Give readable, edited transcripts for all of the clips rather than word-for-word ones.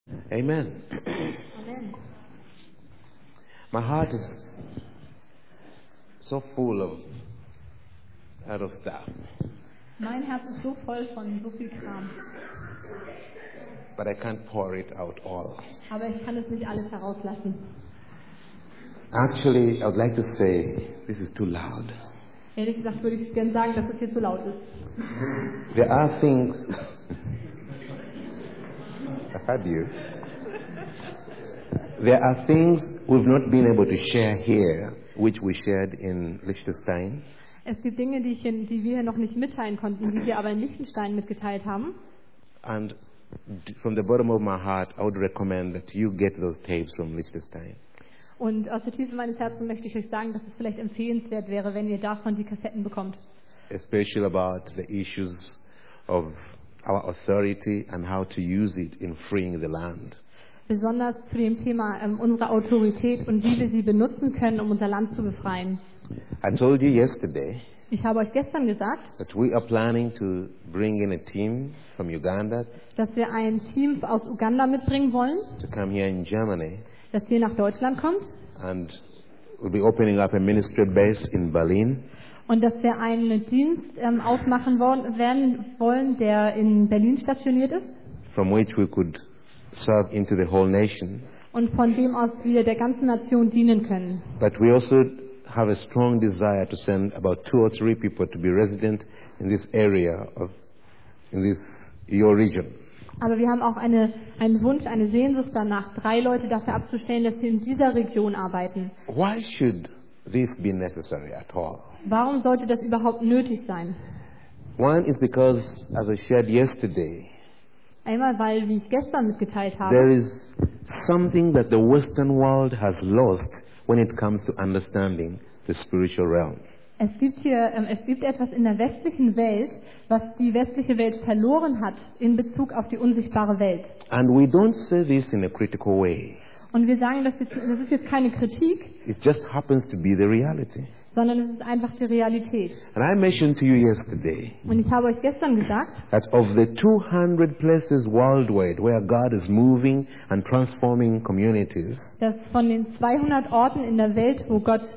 Amen. Amen. My heart is so full of other stuff, Mein Herz ist so voll von so viel Kram, but I can't pour it out all. aber ich kann es nicht alles herauslassen. Actually, I would like to say this is too loud. Ehrlich gesagt würde ich gerne sagen, dass es hier zu laut ist. There are things. I heard you. There are things we've not been able to share here, which we shared in Liechtenstein. Es gibt Dinge, die wir hier noch nicht mitteilen konnten, die wir aber in Liechtenstein mitgeteilt haben. And from the bottom of my heart, I would recommend that you get those tapes from Liechtenstein. Und aus der Tiefe meines Herzens möchte ich euch sagen, dass es vielleicht empfehlenswert wäre, wenn ihr davon die Kassetten bekommt. Especially about the issues of our authority and how to use it in freeing the land. Besonders zu dem Thema unserer Autorität und wie wir sie benutzen können, um unser Land zu befreien. I told you yesterday Ich habe euch gestern gesagt, that we are planning to bring in a team from Uganda dass wir ein Team aus Uganda mitbringen wollen, to come here in Germany, das hier nach Deutschland kommt and we'll be opening up a ministry base in Berlin. und dass wir einen Dienst aufmachen wollen, der in Berlin stationiert ist From which we could serve into the whole nation. und von dem aus wir der ganzen Nation dienen können. But we also have a strong desire to send about 2 or 3 people to be resident in this area your region. Aber wir haben auch einen Wunsch, eine Sehnsucht danach, 3 Leute dafür abzustellen, dass sie in dieser Region arbeiten. Why should this be necessary at all? Warum sollte das überhaupt nötig sein? One is because, as I shared yesterday, Einmal, weil, wie ich gestern mitgeteilt there habe, is something that the Western world has lost when it comes to understanding the spiritual realm. es gibt etwas in der westlichen Welt, was die westliche Welt verloren hat in Bezug auf die unsichtbare Welt. And we don't say this in a critical way. Und wir sagen, das ist jetzt keine Kritik, It just happens to be the reality. sondern es ist einfach die Realität. And I mentioned to you yesterday Und ich habe euch gestern gesagt, that of the 200 places worldwide where God is moving and transforming communities, dass von den 200 Orten in der Welt, wo Gott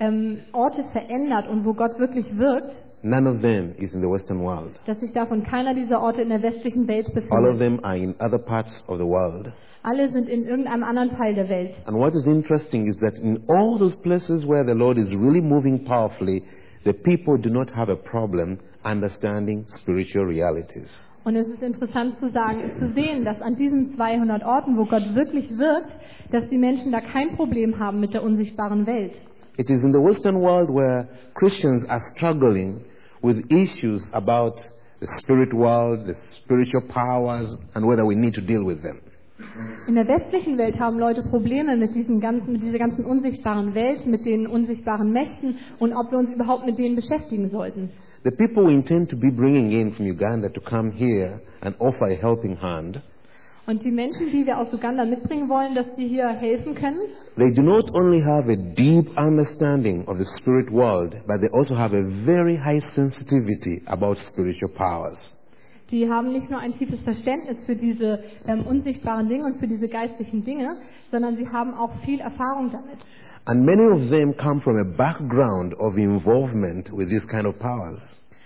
Orte verändert und wo Gott wirklich wirkt, none of them is in the Western world. dass sich davon keiner dieser Orte in der westlichen Welt All of befindet. them are in other parts of the world. Alle sind in irgendeinem anderen Teil der Welt. And what is interesting is that in all those places where the Lord is really moving powerfully, the people do not have a problem understanding spiritual realities. Und es ist interessant zu sehen, dass an diesen 200 Orten, wo Gott wirklich wirkt, dass die Menschen da kein Problem haben mit der unsichtbaren Welt. It is in the Western world where Christians are struggling with issues about the spirit world, the spiritual powers, and whether we need to deal with them. In der westlichen Welt haben Leute Probleme mit dieser ganzen unsichtbaren Welt, mit den unsichtbaren Mächten und ob wir uns überhaupt mit denen beschäftigen sollten. The people we intend to be bringing in from Uganda to come here and offer a helping hand, Und die Menschen, die wir aus Uganda mitbringen wollen, dass sie hier helfen können, they do not only have a deep understanding of the spirit world, but they also have a very high sensitivity about spiritual powers. die haben nicht nur ein tiefes Verständnis für diese unsichtbaren Dinge und für diese geistlichen Dinge, sondern sie haben auch viel Erfahrung damit. And many of them come from a background of involvement with these kind of powers.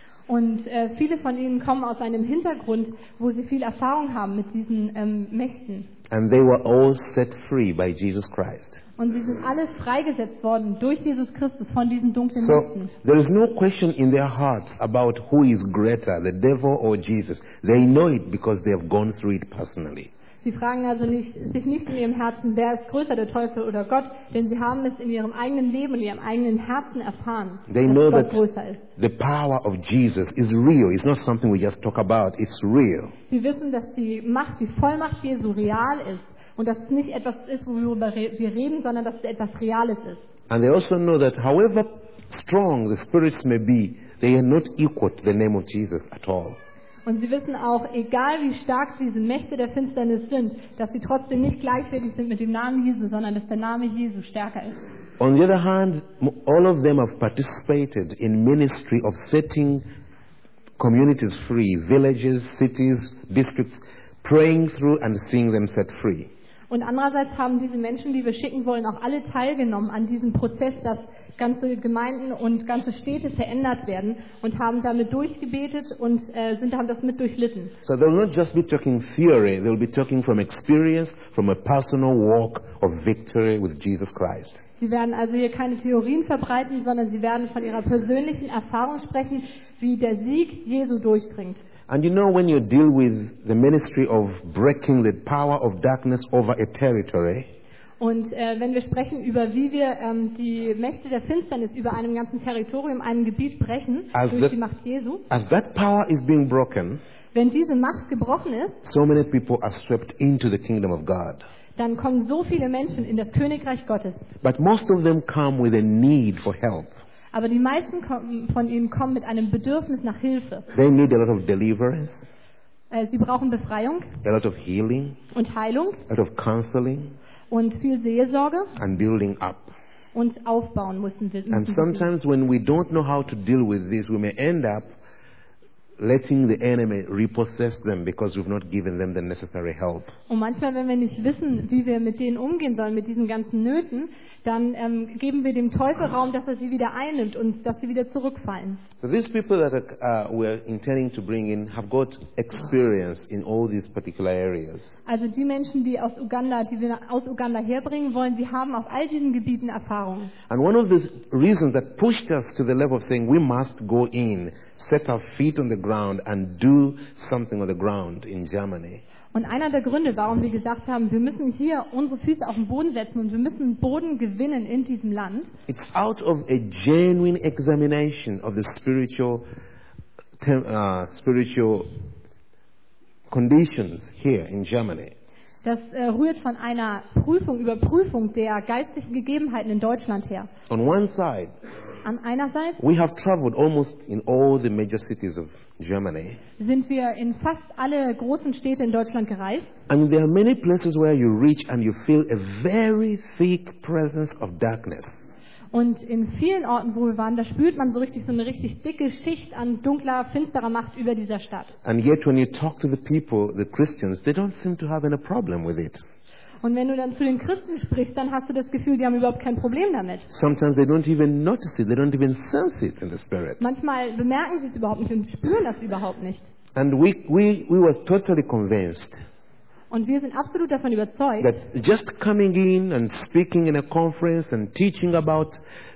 Und viele von ihnen kommen aus einem Hintergrund, wo sie viel Erfahrung haben mit diesen Mächten. And they were all set free by Jesus Christ. Und sie sind alle freigesetzt worden durch Jesus Christus von diesen dunklen So Mächten. there is no question in their hearts about who is greater, the devil or Jesus. They know it because they have gone through it personally. Sie fragen also sich nicht in ihrem Herzen, wer ist größer, der Teufel oder Gott, denn sie haben es in ihrem eigenen Leben und ihrem eigenen Herzen erfahren, They know dass that Gott größer ist. the power of Jesus is real. It's not something we just talk about. It's real. Sie wissen, dass die Macht, die Vollmacht Jesu real ist und dass es nicht etwas ist, worüber wir reden, sondern dass es etwas Reales ist. And they also know that however strong the spirits may be, they are not equal to the name of Jesus at all. Und sie wissen auch, egal wie stark diese Mächte der Finsternis sind, dass sie trotzdem nicht gleichwertig sind mit dem Namen Jesu, sondern dass der Name Jesu stärker ist. On the other hand, all of them have participated in ministry of setting communities free, villages, cities, districts, praying through and seeing them set free. Und andererseits haben diese Menschen, die wir schicken wollen, auch alle teilgenommen an diesem Prozess, dass ganze Gemeinden und ganze Städte verändert werden und haben damit durchgebetet und haben das mit durchlitten. So they will not just be talking theory, they will be talking from experience, from a personal walk of victory with Jesus Christ. Sie werden also hier keine Theorien verbreiten, sondern sie werden von ihrer persönlichen Erfahrung sprechen, wie der Sieg Jesu durchdringt. And you know, when you deal with the ministry of breaking the power of darkness over a territory, Und wenn wir sprechen über, wie wir die Mächte der Finsternis über einem ganzen Territorium, einem Gebiet brechen, durch die Macht Jesu, as that power is being broken, wenn diese Macht gebrochen ist, so many people are swept into the kingdom of God. dann kommen so viele Menschen in das Königreich Gottes. But most of them come with a need for help. Aber die meisten von ihnen kommen mit einem Bedürfnis nach Hilfe. They need a lot of deliverance, Sie brauchen Befreiung a lot of healing, und Heilung a lot of counseling, und viel Seelsorge and building up. und aufbauen müssen wir. And sometimes when we don't know how to deal with this, we may end up letting the enemy repossess them because we've not given them the necessary help. Und manchmal, wenn wir nicht wissen, wie wir mit denen umgehen sollen, mit diesen ganzen Nöten, dann geben wir dem Teufel Raum, dass er sie wieder einnimmt und dass sie wieder zurückfallen. So these people that we're intending to bring in have got experience in all these particular areas. Also die Menschen, die wir aus Uganda herbringen wollen, sie haben auf all diesen Gebieten Erfahrung. And one of the reasons that pushed us to the level of saying we must go in, set our feet on the ground and do something on the ground in Germany. Und einer der Gründe, warum wir gesagt haben, wir müssen hier unsere Füße auf den Boden setzen und wir müssen Boden gewinnen in diesem Land. It's out of a genuine examination of the spiritual conditions here in Germany. Das rührt von einer Überprüfung der geistlichen Gegebenheiten in Deutschland her. On one side, An einer Seite we have traveled almost in all the major cities of Germany. sind wir in fast alle großen Städte in Deutschland gereist. And there are many places where you reach and you feel a very thick presence of darkness. Und in vielen Orten, wo wir waren, da spürt man so eine richtig dicke Schicht an dunkler, finsterer Macht über dieser Stadt. And yet when you talk to the people, the Christians, they don't seem to have any problem with it. Und wenn du dann zu den Christen sprichst, dann hast du das Gefühl, die haben überhaupt kein Problem damit. Sometimes they don't even notice it, they don't even sense it in the spirit. Manchmal bemerken sie es überhaupt nicht und spüren das überhaupt nicht. And we were totally convinced Und wir sind absolut davon überzeugt, that just coming in and speaking in a conference and teaching about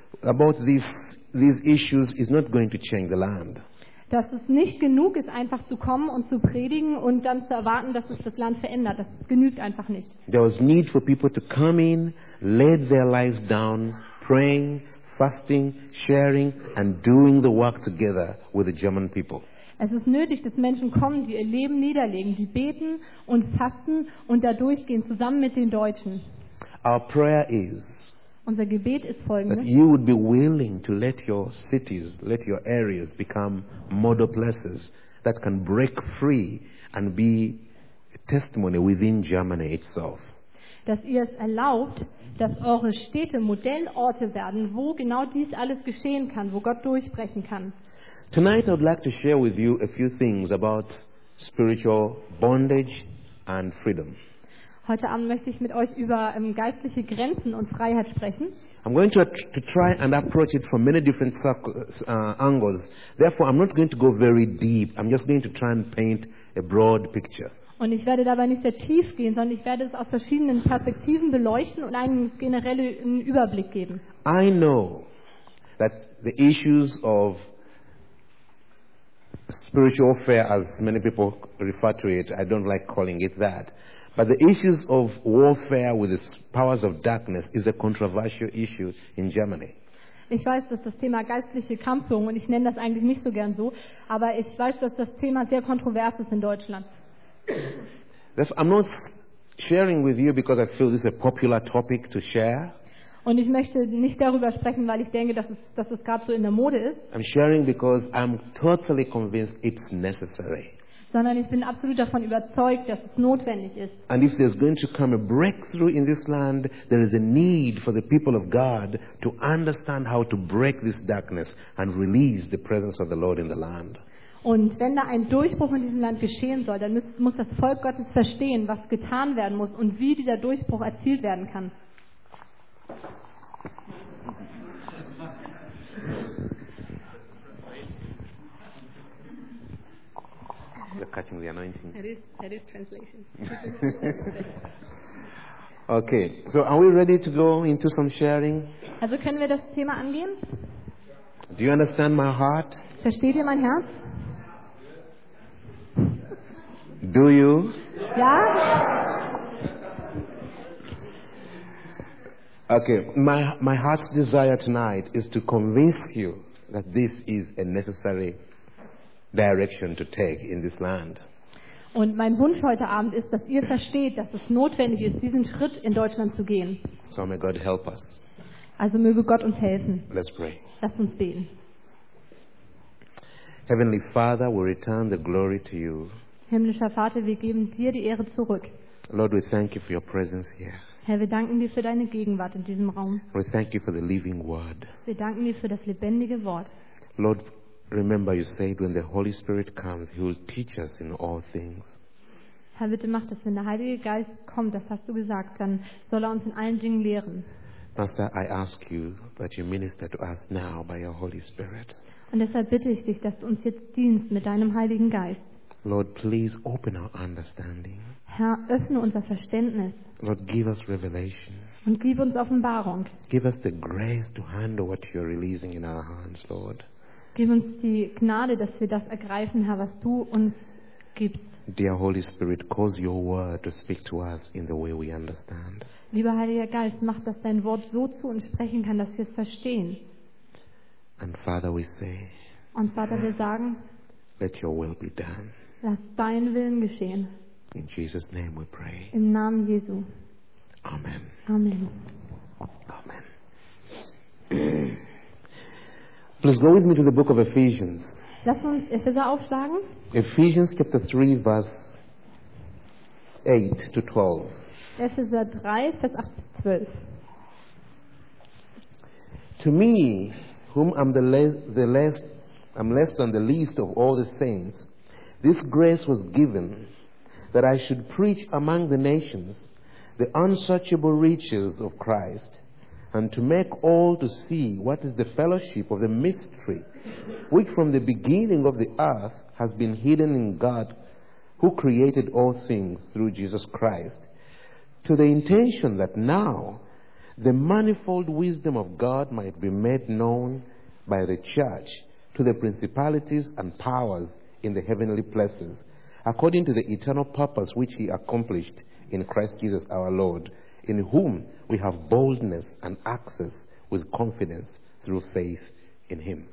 these issues is not going to change the land. dass es nicht genug ist, einfach zu kommen und zu predigen und dann zu erwarten, dass es das Land verändert. Das genügt einfach nicht. There was need for people to come in, lay their lives down, praying, fasting, sharing, and doing the work together with the German people. Es ist nötig, dass Menschen kommen, die ihr Leben niederlegen, die beten und fasten und da durchgehen, zusammen mit den Deutschen. Our prayer is Unser Gebet ist that folgendes: you would be willing to let your cities, let your areas become model places that can break free and be a testimony within Germany itself. dass ihr es erlaubt, dass eure Städte Modellorte werden, wo genau dies alles geschehen kann, wo Gott durchbrechen kann. Tonight I would like to share with you a few things about spiritual bondage and freedom. Heute Abend möchte ich mit euch über geistliche Grenzen und Freiheit sprechen. I'm going to try and approach it from many different angles. Therefore, I'm not going to go very deep. I'm just going to try and paint a broad picture. Und ich werde dabei nicht sehr tief gehen, sondern ich werde es aus verschiedenen Perspektiven beleuchten und einen generellen Überblick geben. I know that the issues of spiritual warfare, as many people refer to it, I don't like calling it that, but the issues of warfare with the powers of darkness is a controversial issue in Germany. Ich weiß, dass das Thema geistliche Kampfführung, und ich nenne das eigentlich nicht so gern so, aber ich weiß, dass das Thema sehr kontrovers ist in Deutschland. I'm not sharing with you because I feel this is a popular topic to share. Und ich möchte nicht darüber sprechen, weil ich denke, dass es gerade so in der Mode ist, I'm sharing because I'm totally convinced it's necessary. sondern ich bin absolut davon überzeugt, dass es notwendig ist. And if there's going to come a breakthrough in this land, there is a need for the people of God to understand how to break this darkness and release the presence of the Lord in the land. Und wenn da ein Durchbruch in diesem Land geschehen soll, dann muss das Volk Gottes verstehen, was getan werden muss und wie dieser Durchbruch erzielt werden kann. You're catching the anointing. That is translation. Okay, so are we ready to go into some sharing? Also können wir das Thema angehen? Do you understand my heart? Versteht ihr mein Herz? Do you? Ja? Okay, my heart's desire tonight is to convince you that this is a necessary direction to take in this land. Und mein Wunsch heute Abend ist, dass ihr versteht, dass es notwendig ist, diesen Schritt in Deutschland zu gehen. So may God help us. Also möge Gott uns helfen. Let's pray. Lasst uns beten. Heavenly Father, we return the glory to you. Himmlischer Vater, wir geben dir die Ehre zurück. Lord, we thank you for your presence here. Herr, wir danken dir für deine Gegenwart in diesem Raum. We thank you for the living word. Wir danken dir für das lebendige Wort. Lord, remember you said when the Holy Spirit comes, he will teach us in all things. Herr, bitte mach das, wenn der Heilige Geist kommt, das hast du gesagt, dann soll er uns in allen Dingen lehren. Master, I ask you that you minister to us now by your Holy Spirit. Und deshalb bitte ich dich, dass du uns jetzt dienst mit deinem Heiligen Geist. Lord, please open our understanding. Herr, öffne unser Verständnis Lord, give us revelation. und gib uns Offenbarung. Give us the grace to handle what you're releasing in our hands, Lord. Gib uns die Gnade, dass wir das ergreifen, Herr, was du uns gibst. Dear Holy Spirit, cause your word to speak to us in the way we understand. Lieber Heiliger Geist, mach, dass dein Wort so zu uns sprechen kann, dass wir es verstehen. And Father, we say, Und Vater, wir sagen, let your will be done. lass dein Willen geschehen. In Jesus' name we pray. Im Namen Jesu. Amen. Amen. Amen. Please go with me to the book of Ephesians. Lass uns Epheser aufschlagen. Ephesians chapter 3, verse 8 to 12. Epheser 3, Vers 8 bis 12. To me, whom I'm I'm less than the least of all the saints, this grace was given that I should preach among the nations the unsearchable riches of Christ, and to make all to see what is the fellowship of the mystery, which from the beginning of the earth has been hidden in God, who created all things through Jesus Christ, to the intention that now the manifold wisdom of God might be made known by the church to the principalities and powers in the heavenly places, according to the eternal purpose which he accomplished in Christ Jesus our Lord, in whom we have boldness and access with confidence through faith in him.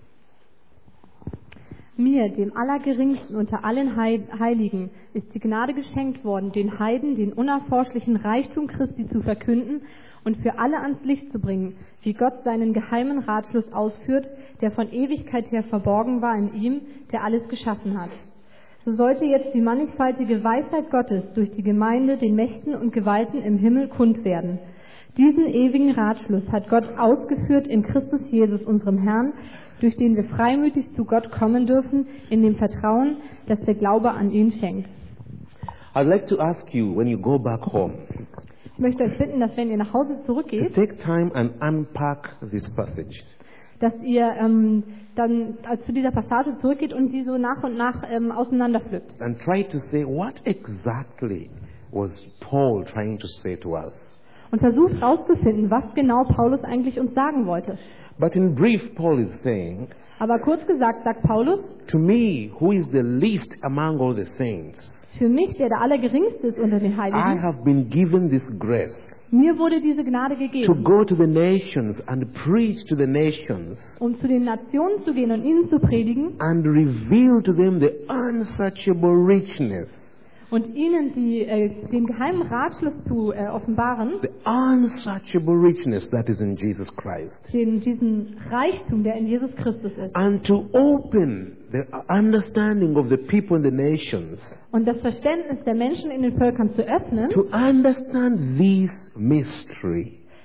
Mir, dem Allergeringsten unter allen Heiligen, ist die Gnade geschenkt worden, den Heiden den unerforschlichen Reichtum Christi zu verkünden und für alle ans Licht zu bringen, wie Gott seinen geheimen Ratschluss ausführt, der von Ewigkeit her verborgen war in ihm, der alles geschaffen hat. So sollte jetzt die mannigfaltige Weisheit Gottes durch die Gemeinde den Mächten und Gewalten im Himmel kund werden. Diesen ewigen Ratschluss hat Gott ausgeführt in Christus Jesus, unserem Herrn, durch den wir freimütig zu Gott kommen dürfen, in dem Vertrauen, das der Glaube an ihn schenkt. I'd like to ask you, when you go back home, Ich möchte euch bitten, dass wenn ihr nach Hause to zurückgeht, take time and unpack this passage. dass ihr dann zu dieser Passage zurückgeht und sie so nach und nach auseinanderpflückt. And try to say, what exactly was Paul trying to say to us? Und versucht herauszufinden, was genau Paulus eigentlich uns sagen wollte. But in brief, Paul is saying, Aber kurz gesagt sagt Paulus, to me, who is the least among all the saints, für mich, der Allergeringste ist unter den I Heiligen, have been given this grace mir wurde diese Gnade to gegeben, go to the nations and preach to the nations um zu den Nationen zu gehen und ihnen zu predigen and reveal to them the unsearchable richness, und ihnen den geheimen Ratschluss zu offenbaren, the unsearchable richness that is in Jesus Christ, diesen Reichtum, der in Jesus Christus ist. and to open the understanding of the people in the nations Und das Verständnis der Menschen in den Völkern zu öffnen, to understand this mystery,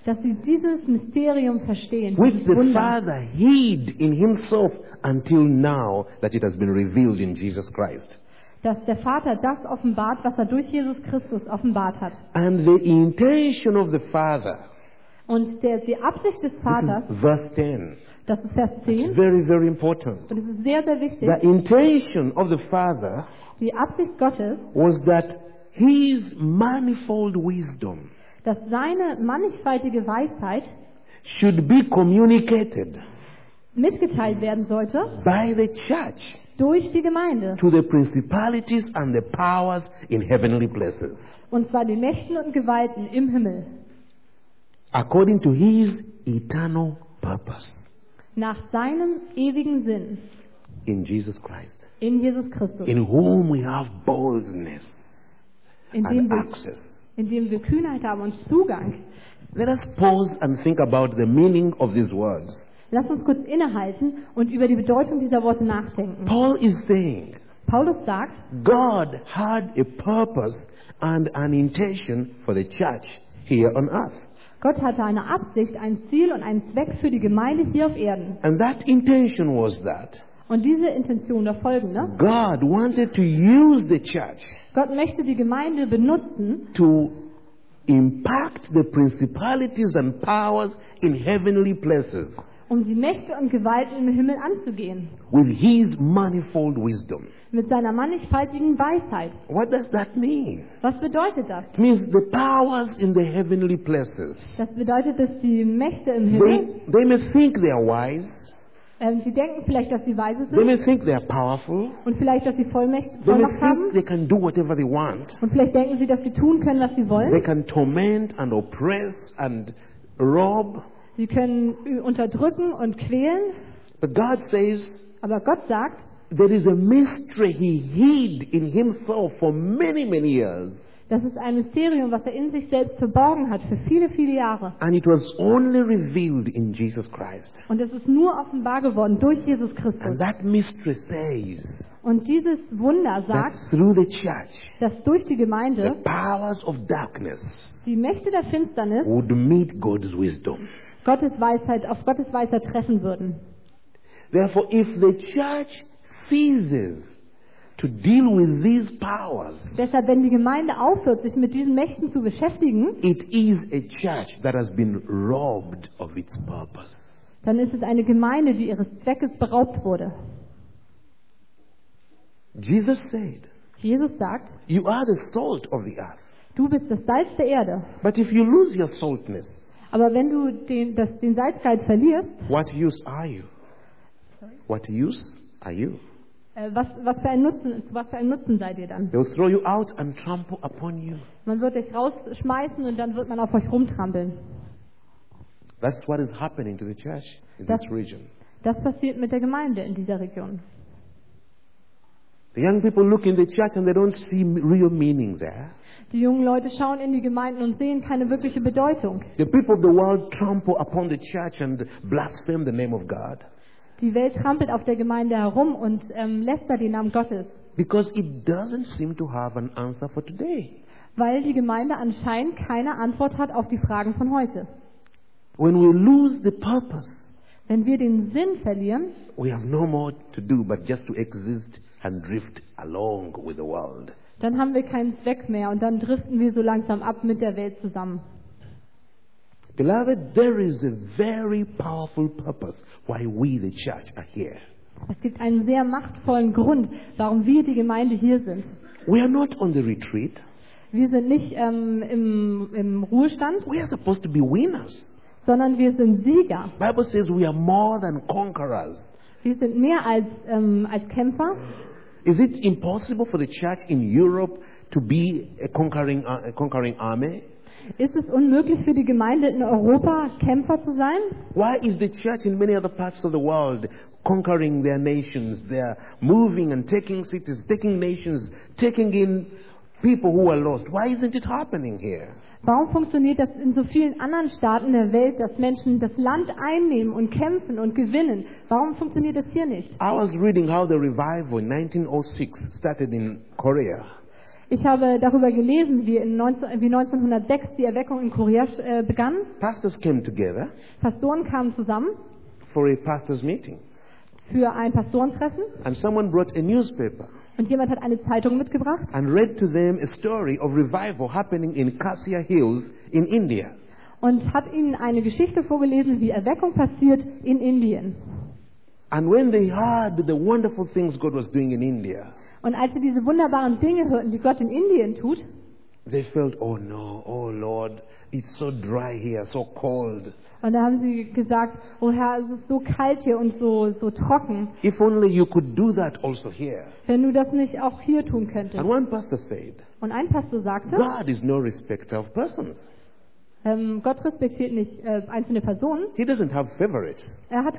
dass sie dieses Mysterium verstehen, which dieses the Wunder, Father hid in himself until now that it has been revealed in Jesus Christ. dass der Vater das offenbart, was er durch Jesus Christus offenbart hat. And the intention of the Father, Und die Absicht des this Vaters, is verse 10, das ist Vers 10, very, very important. und es ist sehr, sehr wichtig, The intention of the Father die Absicht Gottes, was that his manifold wisdom dass seine mannigfaltige Weisheit should be communicated mitgeteilt werden sollte by the church durch die Gemeinde. to the principalities and the powers in heavenly places, Und zwar den Mächten und Gewalten im Himmel. according to his eternal purpose Nach seinem ewigen Sinn in Jesus Christ, in Jesus Christus. in whom we have boldness Indem and wir, access. indem wir Kühnheit haben und Zugang. Let us pause and think about the meaning of these words. Lass uns kurz innehalten und über die Bedeutung dieser Worte nachdenken. Paul is saying Paulus sagt, God had a purpose and an intention for the church here on earth. Gott hatte eine Absicht, ein Ziel und einen Zweck für die Gemeinde hier auf Erden. And that intention was that Und diese Intention der folgende: God wanted to use the church Gott möchte die Gemeinde benutzen, to impact the principalities and powers in heavenly places um die Mächte und Gewalten im Himmel anzugehen. with his manifold wisdom. Mit seiner mannigfaltigen Weisheit. What does that mean? Was bedeutet das? It means the powers in the heavenly places. Das bedeutet, dass die Mächte im Himmel, They may think they are wise, sie denken vielleicht, dass sie weise they may sind think they are powerful, und vielleicht, dass sie Vollmacht they may haben think they can do whatever they want. und vielleicht denken sie, dass sie tun können, was sie They wollen. can torment and oppress and rob. Sie können unterdrücken und quälen, But God says aber Gott sagt, there is a mystery he hid in himself for many, many years. das ist ein Mysterium, was er in sich selbst verborgen hat für viele, viele Jahre. And it was only revealed in Jesus Christ. Und es ist nur offenbar geworden durch Jesus Christus. And that mystery says Und dieses Wunder that sagt, through the church, dass durch die the Gemeinde powers of darkness die Mächte der Finsternis would meet God's wisdom. auf Gottes Weisheit treffen würden. Therefore, if the church ceases to deal with these powers, Deshalb, wenn die Gemeinde aufhört, sich mit diesen Mächten zu beschäftigen, it is a church that has been robbed of its purpose. dann ist es eine Gemeinde, die ihres Zweckes beraubt wurde. Jesus said, Jesus sagt, you are the salt of the earth. du bist das Salz der Erde. But if you lose your saltness, Aber wenn du den Salzgehalt verlierst, what use are you? What use are you? was für ein Nutzen seid ihr dann? They will throw you out and trample upon you. Man wird euch rausschmeißen und dann wird man auf euch rumtrampeln. That's what is happening to the church in Das- this region. Das passiert mit der Gemeinde in dieser Region. The young people look in the church and they don't see real meaning there. Die jungen Leute schauen in die Gemeinden und sehen keine wirkliche Bedeutung. The people of the world trample upon the church and blaspheme the name of God Die Welt trampelt auf der Gemeinde herum und lästert den Namen Gottes, because it doesn't seem to have an answer for today. weil die Gemeinde anscheinend keine Antwort hat auf die Fragen von heute. When we lose the purpose, Wenn wir den Sinn verlieren, we have no more to do but just to exist and drift along with the world. dann haben wir keinen Zweck mehr und dann driften wir so langsam ab mit der Welt zusammen. Beloved, there is a very powerful purpose why we, the church, are here. Es gibt einen sehr machtvollen Grund, warum wir die Gemeinde hier sind. We are not on the retreat. Wir sind nicht im Ruhestand, We are supposed to be winners. sondern wir sind Sieger. Bible says we are more than conquerors. Wir sind mehr als Kämpfer. Is it impossible for the church in Europe to be a conquering army? Ist es unmöglich für die Gemeinde in Europa, Kämpfer zu sein? Why is the church in many other parts of the world conquering their nations? They are moving and taking cities, taking nations, taking in people who are lost. Why isn't it happening here? Warum funktioniert das in so vielen anderen Staaten der Welt, dass Menschen das Land einnehmen und kämpfen und gewinnen? Warum funktioniert das hier nicht? I was reading how the revival in 1906 started in Korea. Ich habe darüber gelesen, wie 1906 die Erweckung in Korea begann. Pastors came together Pastoren kamen zusammen for a pastors' meeting. für ein Pastorentreffen And someone brought a newspaper und jemand hat eine Zeitung mitgebracht and read to them a story of revival happening in Cassia Hills in India. und hat ihnen eine Geschichte vorgelesen, wie Erweckung passiert in Indien. And when they heard the wonderful things God was doing in India, Und als sie diese wunderbaren Dinge hörten, die Gott in Indien tut, they felt, oh no, oh Lord, it's so dry here, so cold. und da haben sie gesagt, oh Herr, es ist so kalt hier und so trocken, If only you could do that also here. wenn du das nicht auch hier tun And könntest. one pastor said, Und ein Pastor sagte, God is no respecter of persons. Gott respektiert nicht einzelne Personen. He doesn't have favorites. Er hat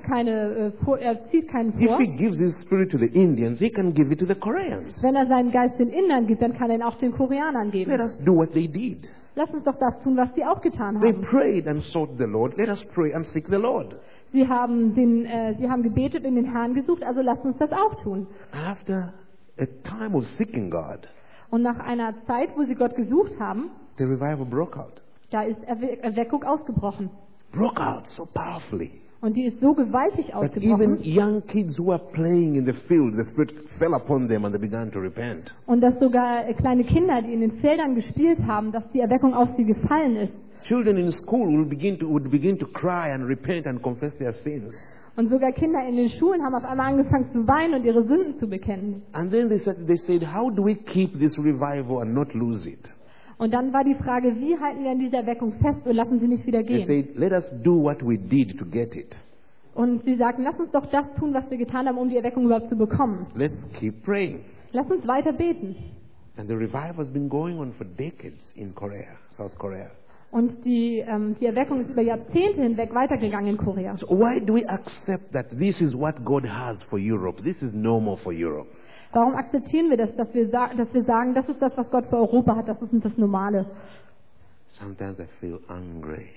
er zieht keinen If vor. he gives his spirit to the Indians, he can give it to the Koreans. Wenn er seinen Geist den Indern gibt, dann kann er ihn auch den Koreanern Let geben. us do what they did. Lass uns doch das tun, was sie auch getan They haben. prayed and sought the Lord. Let us pray and seek the Lord. Sie haben gebetet und den Herrn gesucht, also lasst uns das auch tun. After a time of seeking God, Und nach einer Zeit, wo sie Gott gesucht haben, the revival broke out. da ist Erweckung ausgebrochen. Broke out so powerfully Und die ist so gewaltig that even ausgebrochen. young kids who were playing in the field, the Spirit fell upon them and they began to repent. Und dass sogar kleine Kinder, die in den Feldern gespielt haben, dass die Erweckung auf sie gefallen ist. Children in school would begin to cry and repent and confess their sins. Und sogar Kinder in den Schulen haben auf einmal angefangen zu weinen und ihre Sünden zu bekennen. And then they said, how do we keep this revival and not lose it? Und dann war die Frage, wie halten wir an dieser Erweckung fest und lassen sie nicht wieder They gehen? said, let us do what we did to get it. Und sie sagten, lass uns doch das tun, was wir getan haben, um die Erweckung überhaupt zu bekommen. Let's keep praying. Lass uns weiter beten. And the revival has been going on for decades in Korea, South Korea. Und die Erweckung ist über Jahrzehnte hinweg weitergegangen in Korea. So why do we accept that this is what God has for Europe? This is normal for Europe. Warum akzeptieren wir das, dass wir sagen, das ist das, was Gott für Europa hat, das ist das Normale? Sometimes I feel angry.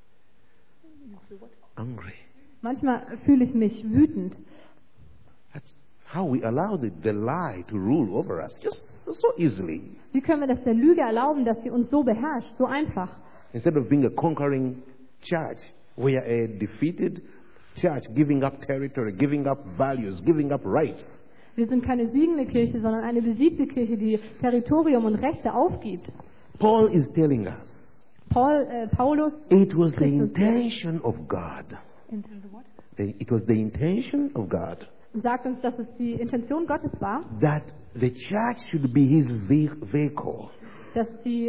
Angry. Manchmal fühle ich mich wütend. That's how we allow the lie to rule over us, just so easily. Wie können wir das der Lüge erlauben, dass sie uns so beherrscht, so einfach? Instead of being a conquering church, we are a defeated church, giving up territory, giving up values, giving up rights. Wir sind keine siegende Kirche, sondern eine besiegte Kirche, die Territorium und Rechte aufgibt. Paul is telling us, Paulus it was the Christus intention of God. It was the intention of God sagt uns, dass es die Intention Gottes war, that the church should be his vehicle dass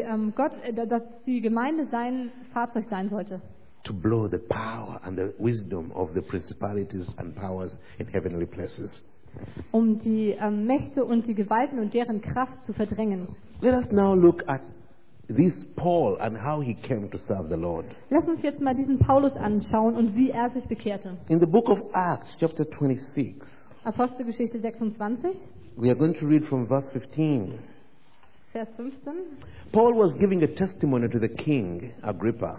die Gemeinde sein Fahrzeug sein sollte, to blow the power and the wisdom of the principalities and powers in heavenly places. um die Mächte und die Gewalten und deren Kraft zu verdrängen. Let us now look at this Paul and how he came to serve the Lord. Lass uns jetzt mal diesen Paulus anschauen und wie er sich bekehrte. In the book of Acts, chapter 26, Apostelgeschichte 26, we are going to read from verse 15. Vers 15. Paul was giving a testimony to the king, Agrippa.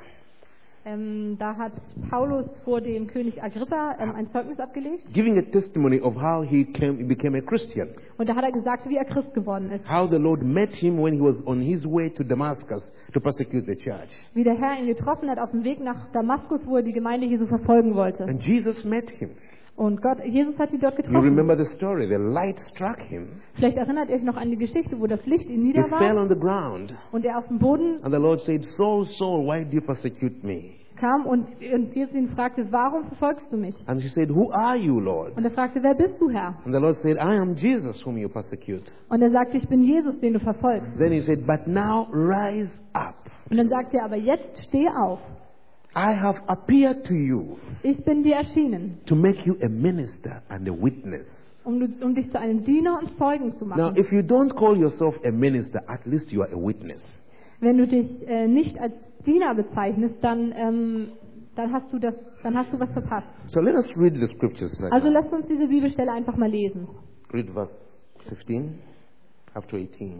Da hat Paulus vor dem König Agrippa ein Zeugnis abgelegt. Giving a testimony of how he became a Christian. Und da hat er gesagt, wie er Christ geworden ist. How the Lord met him when he was on his way to Damascus to persecute the church. Wie der Herr ihn getroffen hat auf dem Weg nach Damaskus, wo er die Gemeinde Jesu verfolgen wollte. And Jesus met him. Und Jesus hat ihn dort You getroffen. remember the story. The light struck him. Vielleicht erinnert ihr euch noch an die Geschichte, wo das Licht ihn He fell niederwarf on the ground. und er auf dem Boden And the Lord said, Saul, Saul, why do you persecute me? kam und Jesus ihn fragte, warum verfolgst du mich? And he said, who are you, Lord? Und er fragte, wer bist du, Herr? And the Lord said, I am Jesus whom you persecute. Und er sagte, ich bin Jesus, den du verfolgst. Then he said, but now rise up. Und dann sagte er, aber jetzt steh auf. I have appeared to you Ich bin dir erschienen, to make you a minister and a witness. um dich zu einem Diener und Zeugen zu Now, machen. if you don't call yourself a minister, at least you are a witness. Wenn du dich nicht als Diener bezeichnest, dann hast du was verpasst. So let us read the scriptures now. Also lasst uns diese Bibelstelle einfach mal lesen. Read verse 15 up to 18.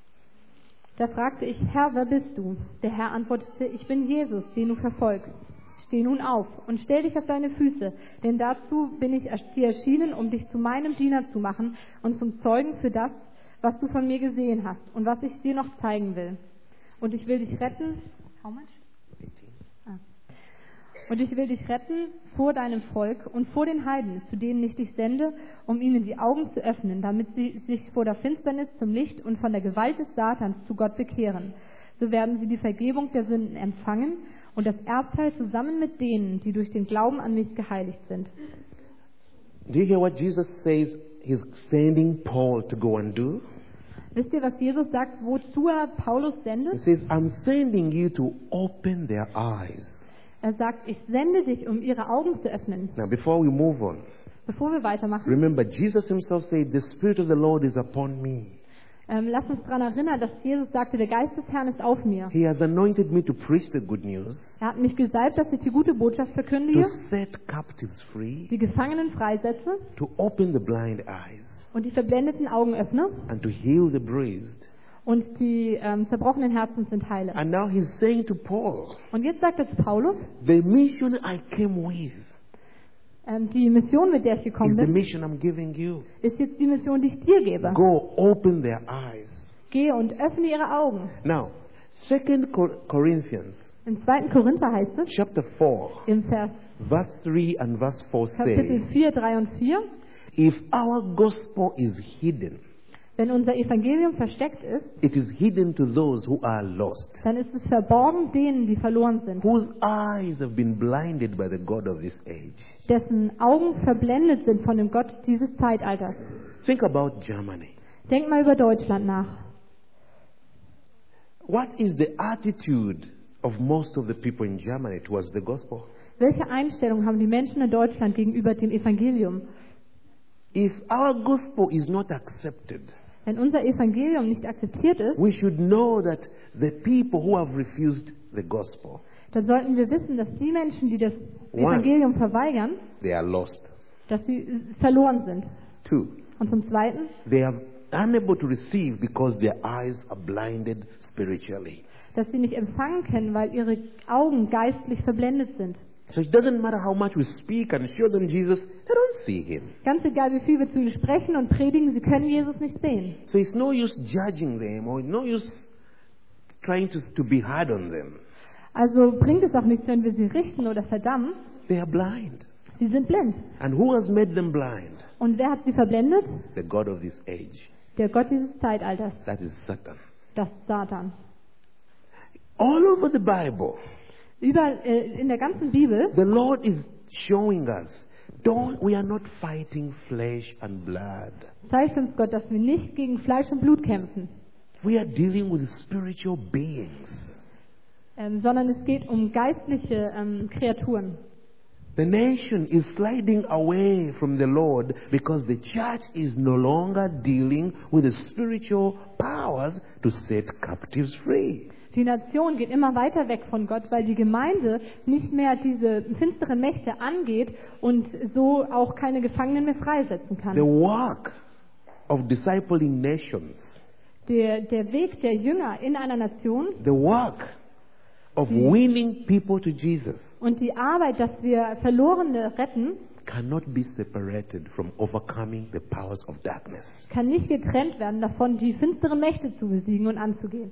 Da fragte ich, Herr, wer bist du? Der Herr antwortete, ich bin Jesus, den du verfolgst. Steh nun auf und stell dich auf deine Füße, denn dazu bin ich dir erschienen, um dich zu meinem Diener zu machen und zum Zeugen für das, was du von mir gesehen hast und was ich dir noch zeigen will. Und ich will dich retten. How much? 18. Und ich will dich retten vor deinem Volk und vor den Heiden, zu denen ich dich sende, um ihnen die Augen zu öffnen, damit sie sich vor der Finsternis zum Licht und von der Gewalt des Satans zu Gott bekehren. So werden sie die Vergebung der Sünden empfangen und das Erbteil zusammen mit denen, die durch den Glauben an mich geheiligt sind. Do you hear what Jesus says he's sending Paul to go and do? Wisst ihr, was Jesus sagt, wozu er Paulus He sendet? says, I'm sending you to open their eyes. Er sagt, ich sende dich, um ihre Augen zu öffnen. Now, before we move on, Bevor wir weitermachen, remember Jesus himself said, the Spirit of the Lord is upon me. lass uns daran erinnern, dass Jesus sagte, der Geist des Herrn ist auf mir. He has anointed me to preach the good news, Er hat mich gesalbt, dass ich die gute Botschaft to verkündige, set captives free, die Gefangenen freisetze to open the blind eyes, und die verblendeten Augen öffne and to heal the bruised. und die zerbrochenen Herzen sind heile. And now he's saying to Paul, Und jetzt sagt er zu Paulus, the mission I came with die Mission, mit der ich is gekommen the bin, mission I'm giving you. ist jetzt die Mission, die ich dir gebe. Go open their eyes. Gehe und öffne ihre Augen. Now, 2 Corinthians Im 2. Korinther heißt es, chapter 4, im Vers verse 3 and verse 4 Kapitel say, 4, 3 und 4, if our gospel is hidden, wenn unser Evangelium versteckt ist, it is hidden to those who are lost, dann ist es verborgen denen, die verloren sind, whose eyes have been blinded by the God of this age. dessen Augen verblendet sind von dem Gott dieses Zeitalters. Think about Germany. Denk mal über Deutschland nach. What is the attitude of most of the people in Germany towards the gospel? Welche Einstellung haben die Menschen in Deutschland gegenüber dem Evangelium? If our gospel is not accepted, Wenn unser Evangelium nicht akzeptiert ist, we should know that the people who have refused the gospel, dann sollten wir wissen, dass die Menschen, die das One. Evangelium verweigern, they are lost. dass sie verloren sind. 2, Und zum Zweiten, they are unable to receive because their eyes are blinded spiritually. dass sie nicht empfangen können, weil ihre Augen geistlich verblendet sind. So it doesn't matter how much we speak and show them Jesus, they don't see him. Ganz egal, wie viel wir zu ihnen sprechen und predigen, sie können Jesus nicht sehen. So it's no use judging them or no use trying to be hard on them. Also bringt es auch nichts, wenn wir sie richten oder verdammen. They are blind. Sie sind blind. And who has made them blind? Und wer hat sie verblendet? The God of this age. Der Gott dieses Zeitalters, That is Satan. das Satan. All over the Bible, Überall in der ganzen Bibel the Lord is showing us, we are not fighting flesh and blood. zeigt uns Gott, dass wir nicht gegen Fleisch und Blut kämpfen, We are dealing with spiritual beings. sondern es geht um geistliche Kreaturen. The nation is sliding away from the Lord because the church is no longer dealing with the spiritual powers to set captives free. Die Nation geht immer weiter weg von Gott, weil die Gemeinde nicht mehr diese finsteren Mächte angeht und so auch keine Gefangenen mehr freisetzen The kann. work of discipling nations, Der Weg der Jünger in einer Nation the work of winning people to Jesus und die Arbeit, dass wir Verlorene retten, cannot be separated from overcoming the powers of darkness. kann nicht getrennt werden davon, die finsteren Mächte zu besiegen und anzugehen.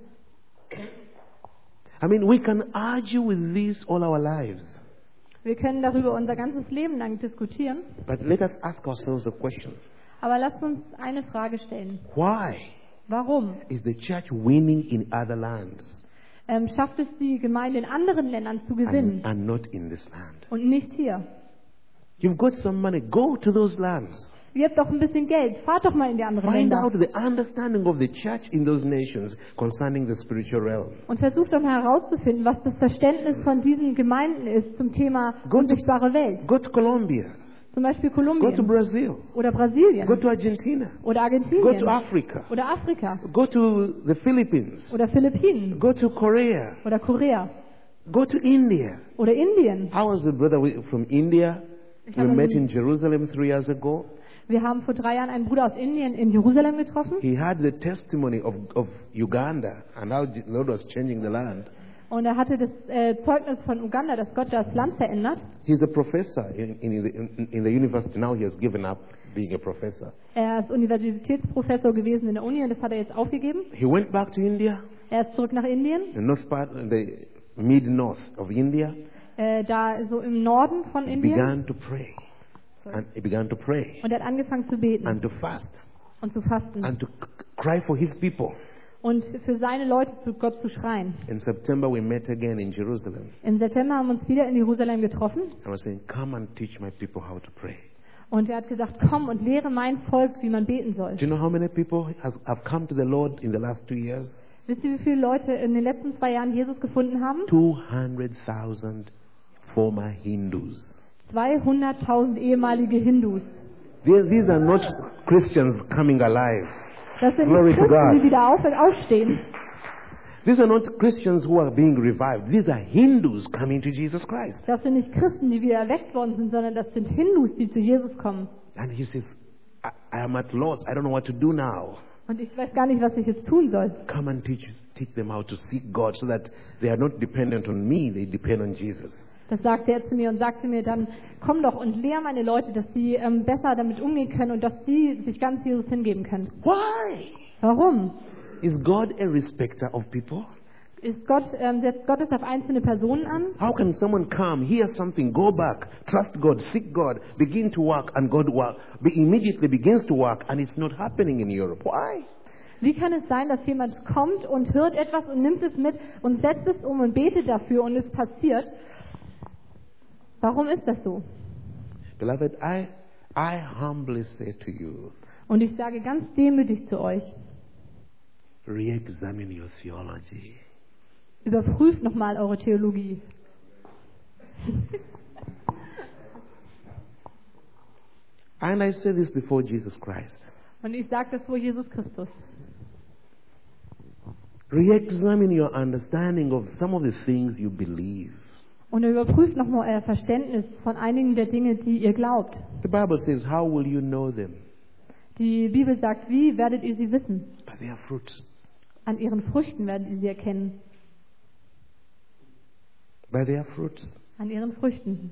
I mean, we can argue with this all our lives, Wir können darüber unser ganzes Leben lang diskutieren, but let us ask ourselves a question. aber lasst uns eine Frage stellen. Why Warum is the church winning in other lands schafft es die Gemeinde in anderen Ländern zu gewinnen and not in this land? und nicht hier? You've got some money, go to those lands. Ihr habt doch ein bisschen Geld, fahrt doch mal in die anderen Find Länder out the understanding of the church in those nations concerning the spiritual realm. und versucht doch mal herauszufinden, was das Verständnis von diesen Gemeinden ist zum Thema Go to- unsichtbare Welt. Go to Colombia, Zum Beispiel go to Kolumbien Brazil, oder Brasilien go to Argentina, oder go to Argentinien Africa, oder Afrika go to the Philippines, oder Philippinen go to Korea, oder Korea go to India. oder Indien. I was a brother from India. Ich We habe met einen- in Jerusalem 3 years ago. Wir haben vor 3 Jahren einen Bruder aus Indien in Jerusalem getroffen He had the testimony of Uganda and how the Lord was changing the land. Und er hatte das Zeugnis von Uganda, dass Gott das Land verändert. He's a professor in the university. Now he has given up being a professor. Er ist Universitätsprofessor gewesen in der Uni und das hat er jetzt aufgegeben. He went back to India, Er ist zurück nach Indien, the north part, the mid-north of India, da so im Norden von Indien. began to pray. And he began to pray Und er hat angefangen zu beten and to fast und zu fasten and to cry for his people. und für seine Leute zu Gott zu schreien. In September, we met again in Jerusalem. Im September haben wir uns wieder in Jerusalem getroffen I was saying, come and teach my people how to pray. und er hat gesagt, komm und lehre mein Volk, wie man beten soll. Do you know how many people have come to the Lord in the last 2 years? Wisst ihr, wie viele Leute in den letzten 2 Jahren Jesus gefunden haben? 200,000 former Hindus. 200.000 ehemalige Hindus. These are not Christians coming alive. Das sind Glory nicht to Christen, God. die wieder aufstehen. These are not Christians who are being revived. These are Hindus coming to Jesus Christ. Das sind nicht Christen, die wieder erweckt worden sind, sondern das sind Hindus, die zu Jesus kommen. And he says, I am at loss. I don't know what to do now. Und ich weiß gar nicht, was ich jetzt tun soll. Come and teach them how to seek God so that they are not dependent on me, they depend on Jesus. Das sagte er zu mir und sagte mir dann, komm doch und lehr meine Leute, dass sie besser damit umgehen können und dass sie sich ganz Jesus hingeben können. Why? Warum? Is God a respecter of people? Setzt Gott es auf einzelne Personen an? How can someone come, hear something, go back, trust God, seek God, begin to work, and God immediately begins to work, and it's not happening in Europe? Why? Wie kann es sein, dass jemand kommt und hört etwas und nimmt es mit und setzt es um und betet dafür und es passiert? Warum ist das so? Beloved, I humbly say to you, Und ich sage ganz demütig zu euch, re-examine your theology. überprüft nochmal eure Theologie. And I say this before Jesus Christ. Und ich sage das vor Jesus Christus. Re-examine your understanding of some of the things you believe. Und überprüft nochmal euer Verständnis von einigen der Dinge, die ihr glaubt. The Bible says, how will you know them? Die Bibel sagt, wie werdet ihr sie wissen? By their fruits. An ihren Früchten werdet ihr sie erkennen. By their fruits. An ihren Früchten.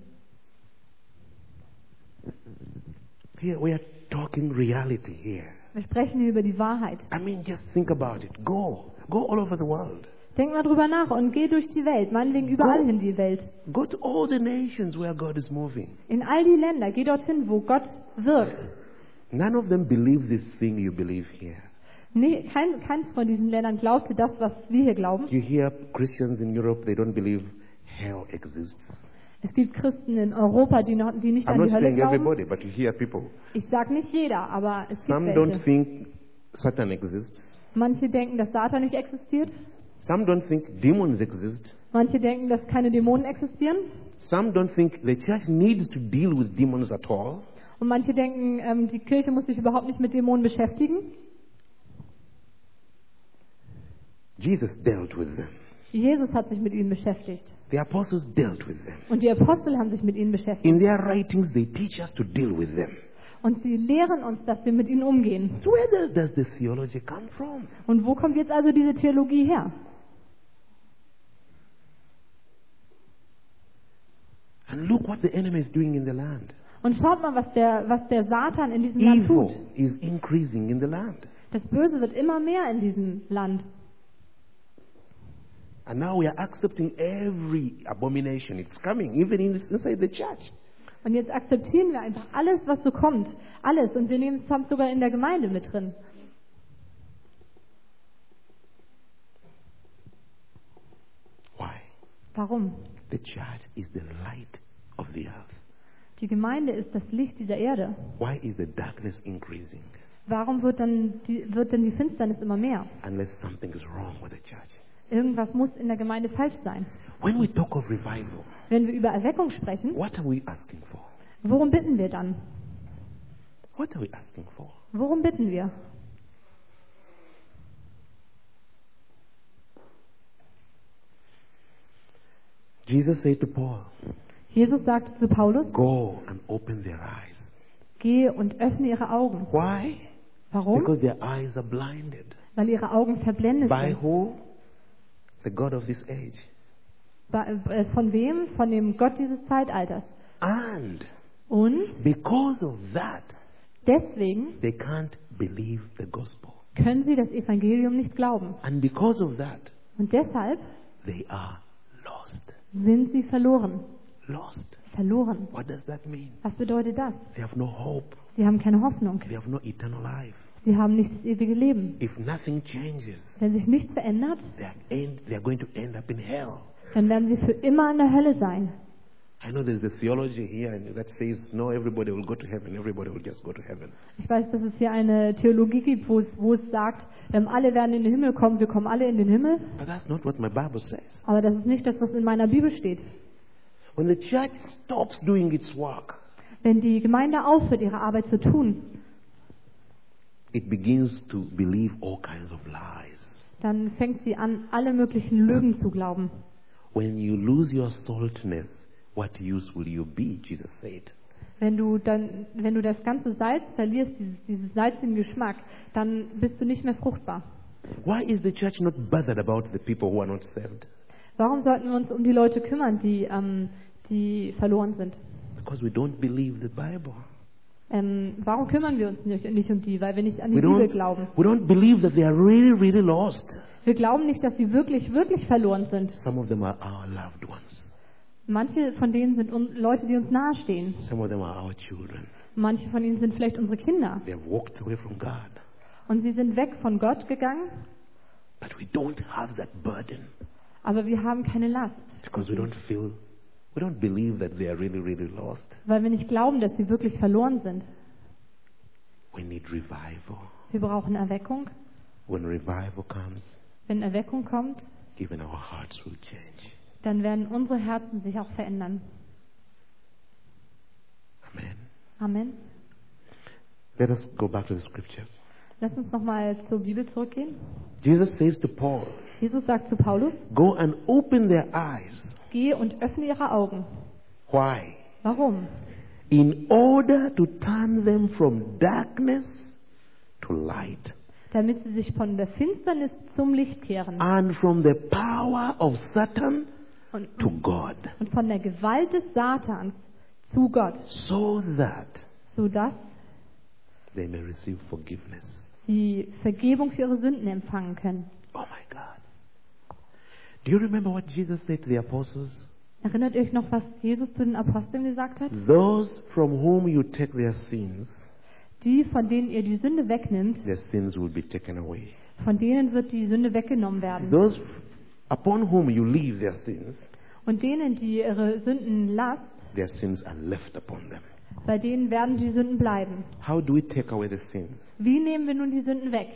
Here we are talking reality here. Wir sprechen hier über die Wahrheit. I mean, just think about it. Go all over the world. Denk mal drüber nach und geh durch die Welt, meinetwegen überall in die Welt. Go to all the nations where God is moving. In all die Länder, geh dorthin, wo Gott wirkt. None of them believe this thing you believe here. Nee, keins von diesen Ländern glaubte das, was wir hier glauben. You hear Christians in Europe, they don't believe hell exists. Es gibt Christen in Europa, die nicht I'm an not die Hölle saying glauben. everybody, but you hear people. Ich sage nicht jeder, aber es gibt Some don't welche. think Satan exists. Manche denken, dass Satan nicht existiert. Some don't think demons exist. Manche denken, dass keine Dämonen existieren. Some don't think the church needs to deal with demons at all. Und manche denken, die Kirche muss sich überhaupt nicht mit Dämonen beschäftigen. Jesus dealt with them. Jesus hat sich mit ihnen beschäftigt. The apostles dealt with them. Und die Apostel haben sich mit ihnen beschäftigt. In their writings, they teach us to deal with them. Und sie lehren uns, dass wir mit ihnen umgehen. So where does the theology come from? Und wo kommt jetzt also diese Theologie her? And look what the enemy is doing in the land. Und schaut mal, was der Satan in diesem Land tut. Evil is increasing in the land. Das Böse wird immer mehr in diesem Land. And now we are accepting every abomination. It's coming, even inside the church. Und jetzt akzeptieren wir einfach alles, was so kommt. Alles. Und wir nehmen es sogar in der Gemeinde mit drin. Why? Warum? The church is the light of the earth. Die Gemeinde ist das Licht dieser Erde. Why is the darkness increasing? Warum wird denn die Finsternis immer mehr? Unless something is wrong with the church. Irgendwas muss in der Gemeinde falsch sein. When we talk of revival, Wenn wir über Erweckung sprechen, what are we asking for? worum bitten wir dann? What are we asking for? Worum bitten wir? Jesus said to Paul, Jesus sagte zu Paulus, go and open their eyes. geh und öffne ihre Augen. Why? Warum? Because their eyes are blinded. Weil ihre Augen verblendet By sind. who? The God of this age. Von wem? Von dem Gott dieses Zeitalters. And Und because of that, deswegen they can't believe the gospel. können sie das Evangelium nicht glauben. And because of that, Und deshalb they are lost. sind sie verloren. Lost. Verloren. What does that mean? Was bedeutet das? They have no hope. Sie haben keine Hoffnung. They have no eternal life. Sie haben nicht das ewige Leben. If nothing changes, Wenn sich nichts verändert, they are going to end up in hell. dann werden sie für immer in der Hölle sein. I know there's a theology here that says, no, everybody will go to heaven. Everybody will just go to heaven. Ich weiß, dass es hier eine Theologie gibt, wo es sagt, alle werden in den Himmel kommen, wir kommen alle in den Himmel. But that's not what my Bible says. Aber das ist nicht das, was in meiner Bibel steht. When the church stops doing its work, Wenn die Gemeinde aufhört, ihre Arbeit zu tun, it begins to believe all kinds of lies. dann fängt sie an, alle möglichen Lügen zu glauben. When you lose your saltness, what use will you be? Jesus said. Wenn du das ganze Salz verlierst, diesen salzigen Geschmack, dann bist du nicht mehr fruchtbar. Why is the church not bothered about the people who are not saved? Warum sollten wir uns um die Leute kümmern, die verloren sind? Because we don't believe the Bible. Warum kümmern wir uns nicht um die? Weil wir nicht an die We Bibel glauben. don't believe that they are really, really lost. Wir glauben nicht, dass sie wirklich, wirklich verloren sind. Some of them are our loved ones. Manche von denen sind Leute, die uns nahestehen. Some of them are our children. Manche von ihnen sind vielleicht unsere Kinder. They have walked away from God. Und sie sind weg von Gott gegangen, But we don't have that burden aber wir haben keine Last. because we don't believe that they are really, really lost. Weil wir nicht glauben, dass sie wirklich verloren sind. We need revival. Wir brauchen Erweckung. When revival comes, Wenn Erweckung kommt, even our hearts will change. dann werden unsere Herzen sich auch verändern. Amen. Amen. Let us go back to the scripture. Lass uns nochmal zur Bibel zurückgehen. Jesus says to Paul, Jesus sagt zu Paulus, go and open their eyes. geh und öffne ihre Augen. Why? Warum? In order to turn them from darkness to light Damit sie sich von der Finsternis zum Licht kehren and from the power of Satan und to God, von der Gewalt des Satans zu Gott, so that sodass they may receive forgiveness. sie Vergebung für ihre Sünden empfangen können. Oh my God. Do you remember what Jesus said to the apostles? Erinnert ihr euch noch, was Jesus zu den Aposteln gesagt hat? Those from whom you take their sins, Die, von denen ihr die Sünde wegnimmt, their sins will be taken away. von denen wird die Sünde weggenommen werden. Those upon whom you leave their sins, Und denen, die ihre Sünden lasst, their sins are left upon them. bei denen werden die Sünden bleiben. How do we take away the sins? Wie nehmen wir nun die Sünden weg?